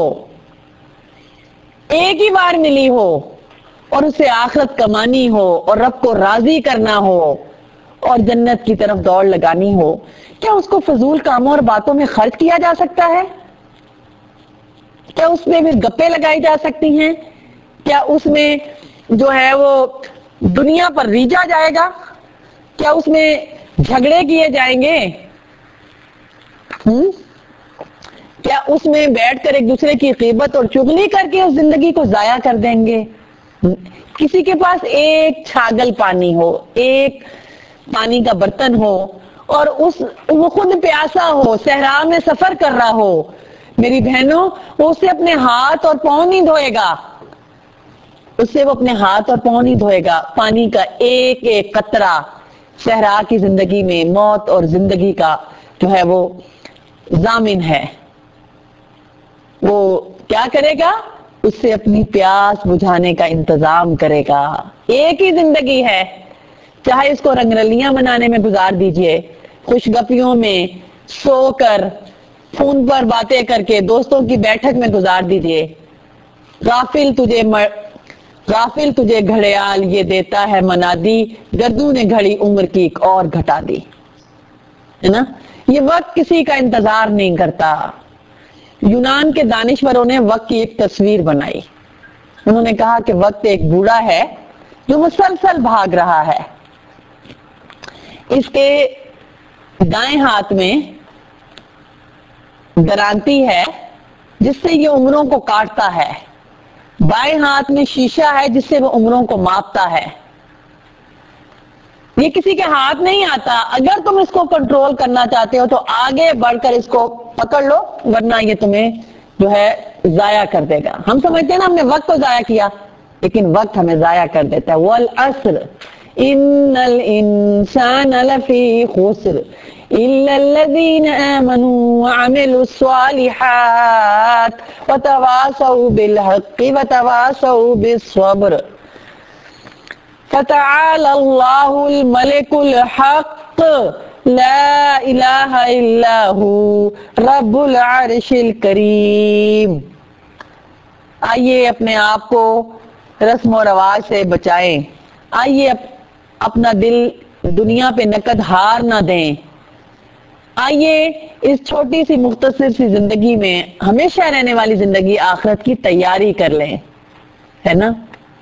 ایک ہی بار ملی ہو، اور اسے آخرت کمانی ہو اور رب کو راضی کرنا ہو اور جنت کی طرف دوڑ لگانی ہو، کیا اس کو فضول کاموں اور باتوں میں خرچ کیا جا سکتا ہے؟ کیا اس میں پھر گپے لگائی جا سکتی ہیں؟ کیا اس میں جو ہے وہ دنیا پر ریجا جائے گا؟ کیا اس میں جھگڑے کیے جائیں گے؟ ہم؟ کیا اس میں بیٹھ کر ایک دوسرے کی غیبت اور چغلی کر کے اس زندگی کو ضائع کر دیں گے؟ کسی کے پاس ایک چھاگل پانی ہو، ایک پانی کا برتن ہو اور اس وہ خود پیاسا ہو، صحرا میں سفر کر رہا ہو، میری بہنوں، وہ اسے اپنے ہاتھ اور پاؤں نہیں دھوئے گا، اس سے وہ اپنے ہاتھ اور پاؤں نہیں دھوئے گا۔ پانی کا ایک ایک قطرہ صحرا کی زندگی میں موت اور زندگی کا جو ہے وہ ضامن ہے۔ وہ کیا کرے گا؟ اس سے اپنی پیاس بجھانے کا انتظام کرے گا۔ ایک ہی زندگی ہے، چاہے اس کو رنگرلیاں منانے میں گزار دیجئے، خوش گپیوں میں، سو کر، فون پر باتیں کر کے، دوستوں کی بیٹھک میں گزار دیجئے۔ غافل تجھے مر... غافل تجھے گھڑیال یہ دیتا ہے منادی، گردوں نے گھڑی عمر کی ایک اور گھٹا دی، ہے نا؟ یہ وقت کسی کا انتظار نہیں کرتا۔ یونان کے دانشوروں نے وقت کی ایک تصویر بنائی۔ انہوں نے کہا کہ وقت ایک بوڑھا ہے جو مسلسل بھاگ رہا ہے، اس کے دائیں ہاتھ میں درانتی ہے جس سے یہ عمروں کو کاٹتا ہے، بائیں ہاتھ میں شیشہ ہے جس سے وہ عمروں کو ماپتا ہے. یہ کسی کے ہاتھ نہیں آتا. اگر تم اس کو کنٹرول کرنا چاہتے ہو تو آگے بڑھ کر اس کو پکڑ لو، ورنہ یہ تمہیں جو ہے ضائع کر دے گا. ہم سمجھتے ہیں نا ہم نے وقت کو ضائع کیا، لیکن وقت ہمیں ضائع کر دیتا ہے. والعصر ان الانسان لفی خسر الا الذین آمنوا وعملوا الصالحات وتواصوا بالحق وتواصوا بالصبر. فتعالى الله الملك الحق لا الہ الا هو رب العرش الکریم. آئیے اپنے آپ کو رسم و رواج سے بچائیں. آئیے اپنا دل دنیا پہ نقد ہار نہ دیں. آئیے اس چھوٹی سی مختصر سی زندگی میں ہمیشہ رہنے والی زندگی آخرت کی تیاری کر لیں، ہے نا.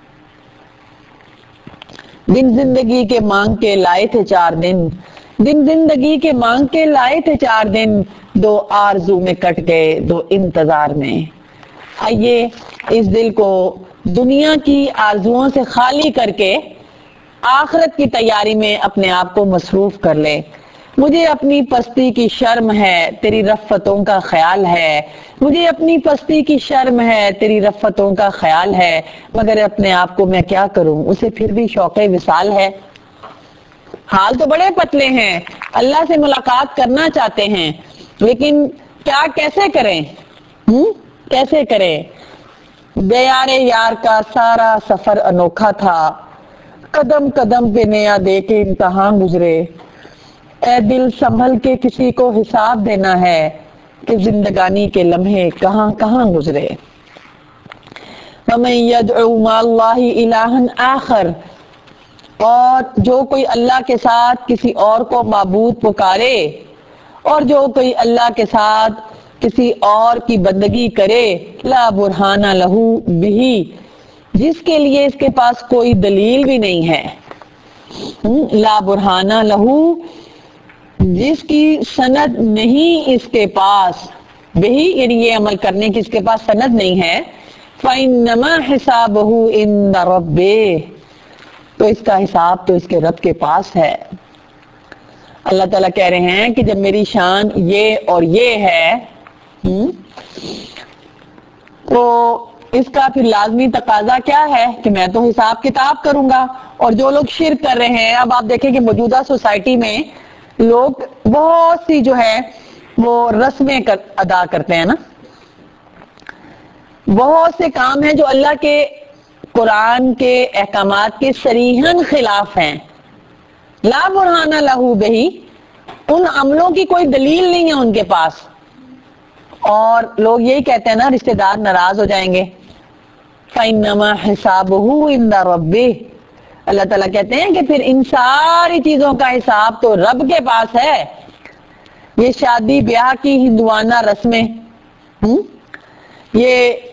دن زندگی کے مانگ کے لائے تھے چار دن، دن زندگی کے مانگ کے لائے تھے چار دن، دو آرزو میں کٹ گئے دو انتظار میں. آئیے اس دل کو دنیا کی آرزوؤں سے خالی کر کے آخرت کی تیاری میں اپنے آپ کو مصروف کر لے. مجھے اپنی پستی کی شرم ہے تیری رفتوں کا خیال ہے، مجھے اپنی پستی کی شرم ہے تیری رفتوں کا خیال ہے، مگر اپنے آپ کو میں کیا کروں اسے پھر بھی شوق وصال ہے. حال تو بڑے پتلے ہیں، اللہ سے ملاقات کرنا چاہتے ہیں، لیکن کیا کیسے کریں؟ ہم کیسے کریں؟ دیار یار کا سارا سفر انوکھا تھا، قدم قدم پہ نیا دے کے امتحان گزرے. اے دل سنبھل کے کسی کو حساب دینا ہے کہ زندگانی کے لمحے کہاں کہاں گزرے. وَمَن يَدْعُو مَعَ اللَّهِ إِلَٰهًا آخر، اور جو کوئی اللہ کے ساتھ کسی اور کو معبود پکارے، اور جو کوئی اللہ کے ساتھ کسی اور کی بندگی کرے، لا برہان لہو بہی، جس کے لیے اس کے پاس کوئی دلیل بھی نہیں ہے. لا برہانہ لہو، جس کی سند نہیں اس کے پاس، بہی یعنی یہ عمل کرنے کی اس کے پاس سند نہیں ہے. فَإِنَّمَا حِسَابُهُ عِندَ رَبِّهِ، تو اس کا حساب تو اس کے رب کے پاس ہے. اللہ تعالیٰ کہہ رہے ہیں کہ جب میری شان یہ اور یہ ہے تو اس کا پھر لازمی تقاضا کیا ہے کہ میں تو حساب کتاب کروں گا. اور جو لوگ شرک کر رہے ہیں، اب آپ دیکھیں کہ موجودہ سوسائٹی میں لوگ بہت سی جو ہے وہ رسمیں ادا کرتے ہیں نا، بہت سے کام ہیں جو اللہ کے قرآن کے احکامات کے صریحاً خلاف ہیں. لا برہانہ لہو بہی، ان عملوں کی کوئی دلیل نہیں ہے ان کے پاس. اور لوگ یہی کہتے ہیں نا رشتہ دار ناراض ہو جائیں گے. فَإِنَّمَا حِسَابُهُ عِندَ رَبِّهِ، اللہ تعالیٰ کہتے ہیں کہ پھر ان ساری چیزوں کا حساب تو رب کے پاس ہے. یہ شادی بیاہ کی ہندوانہ رسمیں، یہ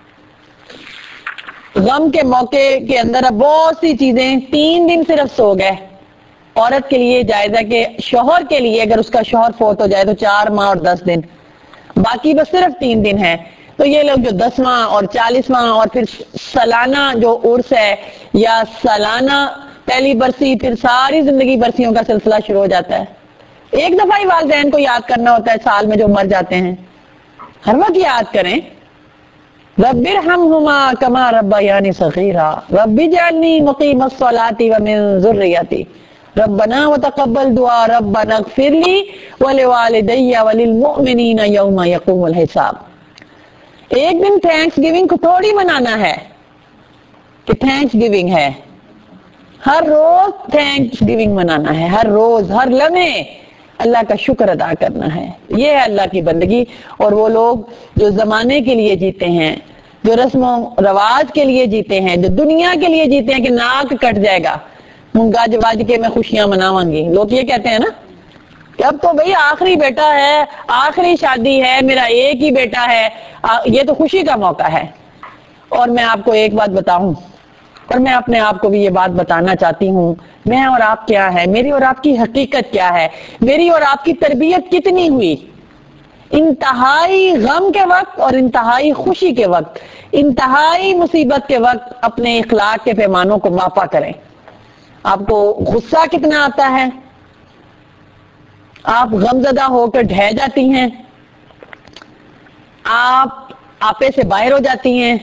غم کے موقع کے اندر اب بہت سی چیزیں تین دن صرف سو گئے. عورت کے لیے جائز ہے کہ شوہر کے لیے اگر اس کا شوہر فوت ہو جائے تو چار ماہ اور دس دن، باقی بس صرف تین دن ہے. تو یہ لوگ جو دسواں اور چالیسواں اور پھر سالانہ جو عرس ہے یا سالانہ پہلی برسی، پھر ساری زندگی برسیوں کا سلسلہ شروع ہو جاتا ہے. ایک دفعہ ہی والدین کو یاد کرنا ہوتا ہے سال میں جو مر جاتے ہیں، ہر وقت یاد کریں. رب ارحمہما کما ربیانی صغیرا رب اجعلنی مقیم الصلاۃ ومن ذریتی ربنا وتقبل دعا ربنا اغفر لی ولوالدی وللمؤمنین یوم یقوم الحساب. ایک دن تھینکس گیونگ کو تھوڑی منانا ہے کہ تھینکس گیونگ ہے، ہر روز تھینکس گیونگ منانا ہے، ہر روز ہر لمحے اللہ کا شکر ادا کرنا ہے. یہ ہے اللہ کی بندگی. اور وہ لوگ جو زمانے کے لیے جیتے ہیں، جو رسم و رواج کے لیے جیتے ہیں، جو دنیا کے لیے جیتے ہیں کہ ناک کٹ جائے گا گج واج کے میں خوشیاں مناواں گی، لوگ یہ کہتے ہیں نا کہ اب تو بھئی آخری بیٹا ہے، آخری شادی ہے، میرا ایک ہی بیٹا ہے، یہ تو خوشی کا موقع ہے. اور میں آپ کو ایک بات بتاؤں، اور میں اپنے آپ کو بھی یہ بات بتانا چاہتی ہوں، میں اور آپ کیا ہے، میری اور آپ کی حقیقت کیا ہے، میری اور آپ کی تربیت کتنی ہوئی. انتہائی غم کے وقت اور انتہائی خوشی کے وقت، انتہائی مصیبت کے وقت اپنے اخلاق کے پیمانوں کو ماپا کریں۔ آپ کو غصہ کتنا آتا ہے، آپ غمزدہ ہو کر ڈھہ جاتی ہیں، آپ آپے سے باہر ہو جاتی ہیں،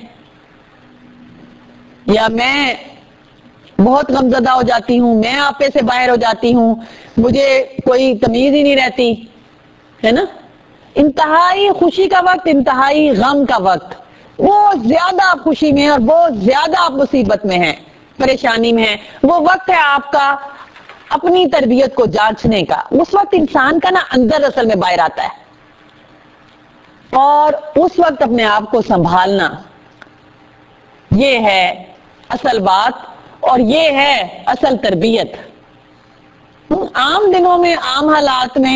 یا میں بہت غمزدہ ہو جاتی ہوں، میں آپے سے باہر ہو جاتی ہوں، مجھے کوئی تمیز ہی نہیں رہتی، ہے نا؟ انتہائی خوشی کا وقت، انتہائی غم کا وقت، بہت زیادہ آپ خوشی میں ہیں اور بہت زیادہ آپ مصیبت میں ہیں، پریشانی میں ہیں، وہ وقت ہے آپ کا اپنی تربیت کو جانچنے کا۔ اس وقت انسان کا نا اندر اصل میں باہر آتا ہے، اور اس وقت اپنے آپ کو سنبھالنا، یہ ہے اصل بات، اور یہ ہے اصل تربیت۔ عام دنوں میں، عام حالات میں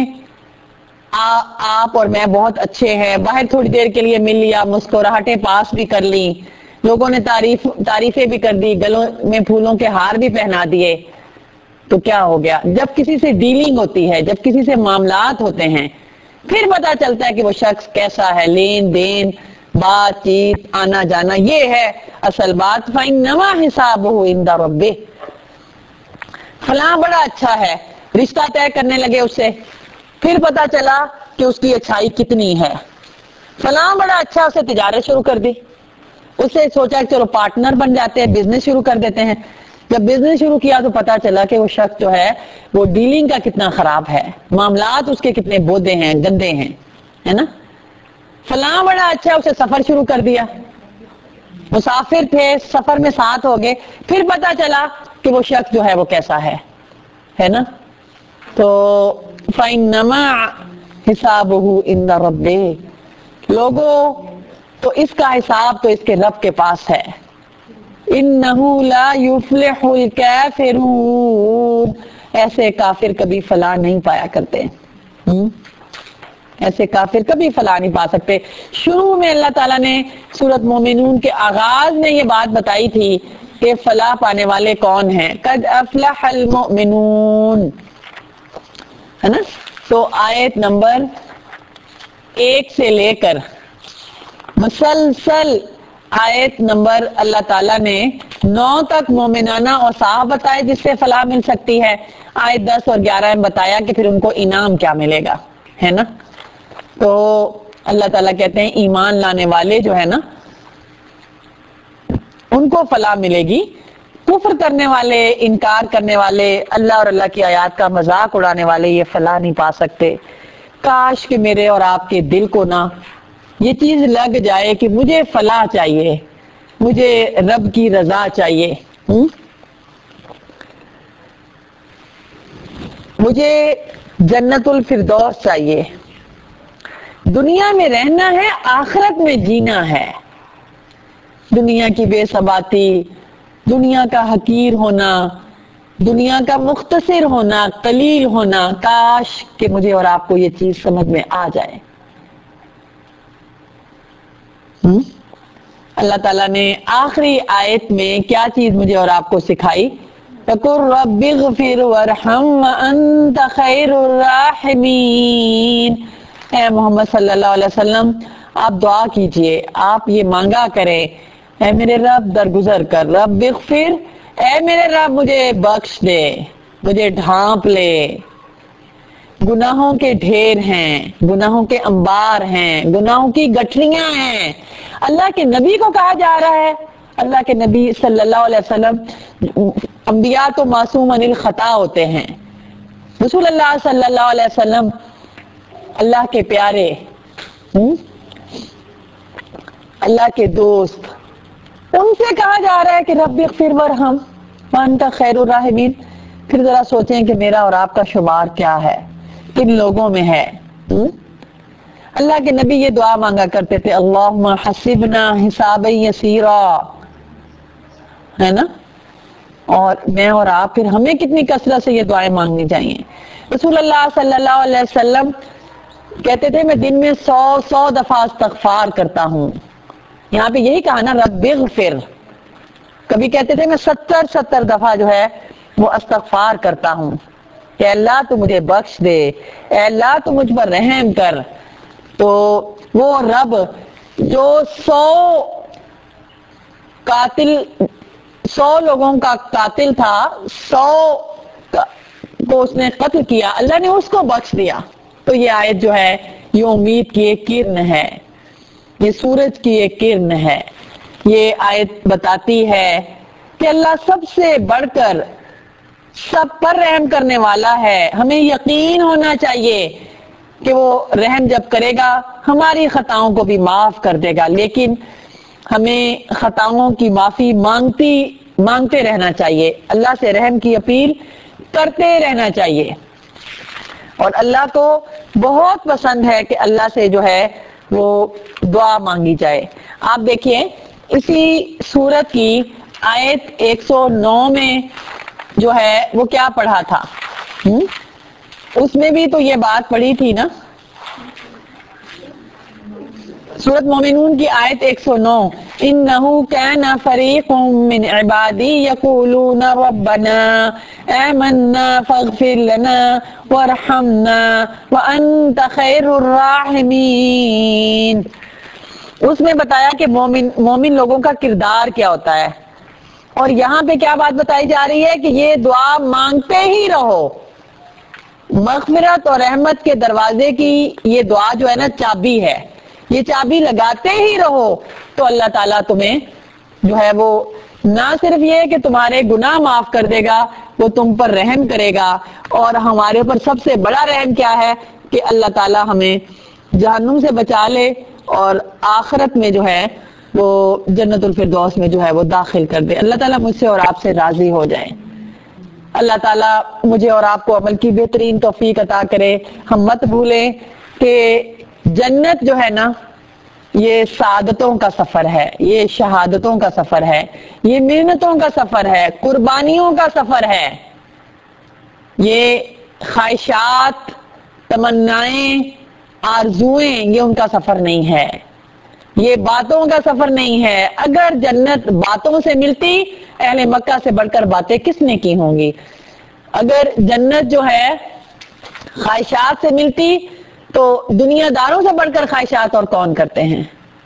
آپ اور میں بہت اچھے ہیں، باہر تھوڑی دیر کے لیے مل لیا، مسکراہٹیں پاس بھی کر لی، لوگوں نے تعریف تعریفیں بھی کر دی، گلوں میں پھولوں کے ہار بھی پہنا دیے، تو کیا ہو گیا؟ جب کسی سے ڈیلنگ ہوتی ہے، جب کسی سے معاملات ہوتے ہیں، پھر پتا چلتا ہے کہ وہ شخص کیسا ہے، لین دین، بات چیت، آنا جانا، یہ ہے اصل بات۔ فَإِنَّمَا حِسَابُهُ عِندَ رَبِّهِ، فلاں بڑا اچھا ہے، رشتہ طے کرنے لگے اس سے، پھر پتا چلا کہ اس کی اچھائی کتنی ہے۔ فلاں بڑا اچھا، اسے تجارت شروع کر دی، اسے سوچا کہ چلو پارٹنر بن جاتے ہیں، بزنس شروع کر دیتے ہیں۔ جب بزنس شروع کیا تو پتا چلا کہ وہ شخص جو ہے وہ ڈیلنگ کا کتنا خراب ہے، معاملات اس کے کتنے بودے ہیں، گندے ہیں، ہے نا؟ فلاں بڑا اچھا، اسے سفر شروع کر دیا، مسافر تھے، سفر میں ساتھ ہو گئے، پھر پتا چلا کہ وہ شخص جو ہے وہ کیسا ہے، ہے نا؟ تو فَإِنَّمَا حِسَابُهُ عِندَ رَبِّهِ، لوگوں تو اس کا حساب تو اس کے رب کے پاس ہے۔ إِنَّهُ لَا يُفْلِحُ الْكَافِرُونَ، ایسے کافر کبھی فلاح نہیں پایا کرتے، ہم؟ ایسے کافر کبھی فلاح نہیں پا سکتے۔ شروع میں اللہ تعالیٰ نے سورۃ مومنون کے آغاز میں یہ بات بتائی تھی کہ فلاح پانے والے کون ہیں، قد افلح المؤمنون، ہے نا؟ تو آیت نمبر ایک سے لے کر مسلسل آیت نمبر اللہ تعالیٰ نے نو تک مومنانہ اوصاف بتائے جس سے فلاح مل سکتی ہے، آیت دس اور گیارہ میں بتایا کہ پھر ان کو انعام کیا ملے گا، ہے نا؟ تو اللہ تعالیٰ کہتے ہیں ایمان لانے والے جو ہے نا ان کو فلاح ملے گی، کفر کرنے والے، انکار کرنے والے، اللہ اور اللہ کی آیات کا مذاق اڑانے والے یہ فلاح نہیں پا سکتے۔ کاش کہ میرے اور آپ کے دل کو نا یہ چیز لگ جائے کہ مجھے فلاح چاہیے، مجھے رب کی رضا چاہیے، ہم؟ مجھے جنت الفردوس چاہیے۔ دنیا میں رہنا ہے، آخرت میں جینا ہے۔ دنیا کی بے ثباتی، دنیا کا حقیر ہونا، دنیا کا مختصر ہونا، قلیل ہونا، کاش کہ مجھے اور آپ کو یہ چیز سمجھ میں آ جائے۔ ہم؟ اللہ تعالیٰ نے آخری آیت میں کیا چیز مجھے اور آپ کو سکھائی؟ وَقُلْ رَبِّ اغْفِرْ وَارْحَمْ وَأَنْتَ خَيْرُ الرَّاحِمِينَ، اے محمد صلی اللہ علیہ وسلم آپ دعا کیجئے، آپ یہ مانگا کریں، اے میرے رب درگزر کر، رب اغفر، اے میرے رب مجھے بخش دے، مجھے ڈھانپ لے، گناہوں کے ڈھیر ہیں، گناہوں کے انبار ہیں، گناہوں کی گٹھلیاں ہیں۔ اللہ کے نبی کو کہا جا رہا ہے، اللہ کے نبی صلی اللہ علیہ وسلم، انبیاء تو معصوم عن الخطا ہوتے ہیں، رسول اللہ صلی اللہ علیہ وسلم اللہ کے پیارے، ہم؟ اللہ کے دوست، ان سے کہا جا رہا ہے کہ رب اغفر وارحم وانت خیر الراحمین۔ پھر ذرا سوچیں کہ میرا اور آپ کا شمار کیا ہے، کن لوگوں میں ہے، ہم؟ اللہ کے نبی یہ دعا مانگا کرتے تھے، اللہم حسبنا حسابا یسیرا، ہے نا؟ اور میں اور آپ پھر ہمیں کتنی کثرت سے یہ دعائیں مانگنی چاہیے۔ رسول اللہ صلی اللہ علیہ وسلم کہتے تھے میں دن میں سو سو دفعہ استغفار کرتا ہوں، یہاں پہ یہی کہا نا رب اغفر، کبھی کہتے تھے میں ستر ستر دفعہ جو ہے وہ استغفار کرتا ہوں کہ اللہ تو مجھے بخش دے، اے اللہ تو مجھ پر رحم کر، تو وہ رب جو سو قاتل سو لوگوں کا قاتل تھا، سو کو اس نے قتل کیا، اللہ نے اس کو بخش دیا. تو یہ آیت جو ہے یہ امید کی ایک کرن ہے، یہ سورج کی ایک کرن ہے. یہ آیت بتاتی ہے کہ اللہ سب سے بڑھ کر سب پر رحم کرنے والا ہے. ہمیں یقین ہونا چاہیے کہ وہ رحم جب کرے گا ہماری خطاؤں کو بھی معاف کر دے گا، لیکن ہمیں خطاؤں کی معافی مانگتی مانگتے رہنا چاہیے، اللہ سے رحم کی اپیل کرتے رہنا چاہیے. اور اللہ کو بہت پسند ہے کہ اللہ سے جو ہے وہ دعا مانگی جائے. آپ دیکھیے اسی سورت کی آیت ایک سو نو میں جو ہے وہ کیا پڑھا تھا، ہم؟ اس میں بھی تو یہ بات پڑھی تھی نا، سورت مومنون کی آیت ایک سو نو، انہو کان فریق من عبادی یقولون ربنا آمنا فاغفر لنا وارحمنا وانت خیر الراحمین. اس میں بتایا کہ مومن مومن لوگوں کا کردار کیا ہوتا ہے، اور یہاں پہ کیا بات بتائی جا رہی ہے کہ یہ دعا مانگتے ہی رہو. مغفرت اور رحمت کے دروازے کی یہ دعا جو ہے نا چابی ہے، یہ چابی لگاتے ہی رہو تو اللہ تعالیٰ تمہیں جو ہے وہ نہ صرف یہ کہ تمہارے گناہ معاف کر دے گا، وہ تم پر رحم کرے گا. اور ہمارے اوپر سب سے بڑا رحم کیا ہے کہ اللہ تعالیٰ ہمیں جہنم سے بچا لے اور آخرت میں جو ہے وہ جنت الفردوس میں جو ہے وہ داخل کر دے. اللہ تعالیٰ مجھ سے اور آپ سے راضی ہو جائے. اللہ تعالیٰ مجھے اور آپ کو عمل کی بہترین توفیق عطا کرے. ہم مت بھولیں کہ جنت جو ہے نا یہ سعادتوں کا سفر ہے، یہ شہادتوں کا سفر ہے، یہ محنتوں کا سفر ہے، قربانیوں کا سفر ہے. یہ خواہشات، تمنائیں، آرزوئیں یہ ان کا سفر نہیں ہے، یہ باتوں کا سفر نہیں ہے. اگر جنت باتوں سے ملتی اہل مکہ سے بڑھ کر باتیں کس نے کی ہوں گی. اگر جنت جو ہے خواہشات سے ملتی تو دنیا داروں سے بڑھ کر خواہشات اور کون کرتے ہیں.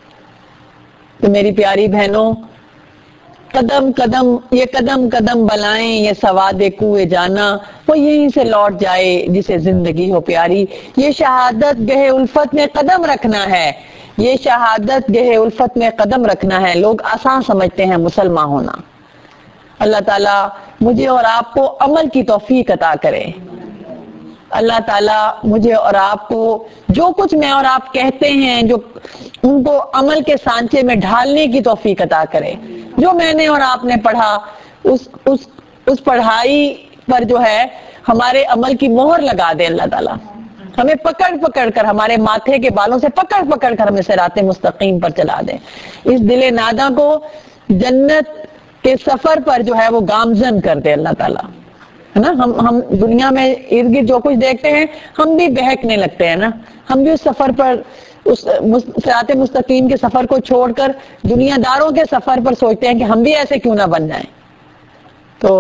تو میری پیاری بہنوں، قدم قدم یہ قدم قدم بلائیں یہ سواد کوئے جانا، وہ یہیں سے لوٹ جائے جسے زندگی ہو پیاری. یہ شہادت گہ الفت میں قدم رکھنا ہے، یہ شہادت گہ الفت میں قدم رکھنا ہے. لوگ آسان سمجھتے ہیں مسلمان ہونا. اللہ تعالیٰ مجھے اور آپ کو عمل کی توفیق عطا کرے. اللہ تعالیٰ مجھے اور آپ کو جو کچھ میں اور آپ کہتے ہیں جو ان کو عمل کے سانچے میں ڈھالنے کی توفیق عطا کرے. جو میں نے اور آپ نے پڑھا اس اس اس پڑھائی پر جو ہے ہمارے عمل کی مہر لگا دے. اللہ تعالیٰ ہمیں پکڑ پکڑ کر ہمارے ماتھے کے بالوں سے پکڑ پکڑ کر ہمیں صراط مستقیم پر چلا دے. اس دل ناداں کو جنت کے سفر پر جو ہے وہ گامزن کر دے. اللہ تعالیٰ ہے نا، ہم ہم دنیا میں ارد گرد جو کچھ دیکھتے ہیں ہم بھی بہکنے لگتے ہیں نا، ہم بھی اس سفر پر اس صراط مستقیم کے سفر کو چھوڑ کر دنیا داروں کے سفر پر سوچتے ہیں کہ ہم بھی ایسے کیوں نہ بن جائیں. تو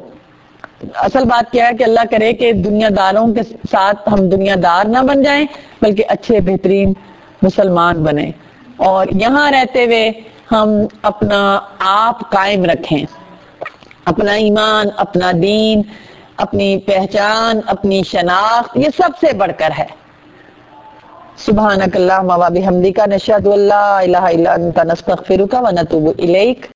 اصل بات کیا ہے کہ اللہ کرے کہ دنیا داروں کے ساتھ ہم دنیا دار نہ بن جائیں بلکہ اچھے بہترین مسلمان بنیں، اور یہاں رہتے ہوئے ہم اپنا آپ قائم رکھیں، اپنا ایمان، اپنا دین، اپنی پہچان، اپنی شناخت یہ سب سے بڑھ کر ہے. سبحانک اللہم و بحمدک نشہد ان لا الہ الا انت نستغفرک و نتوب الیک.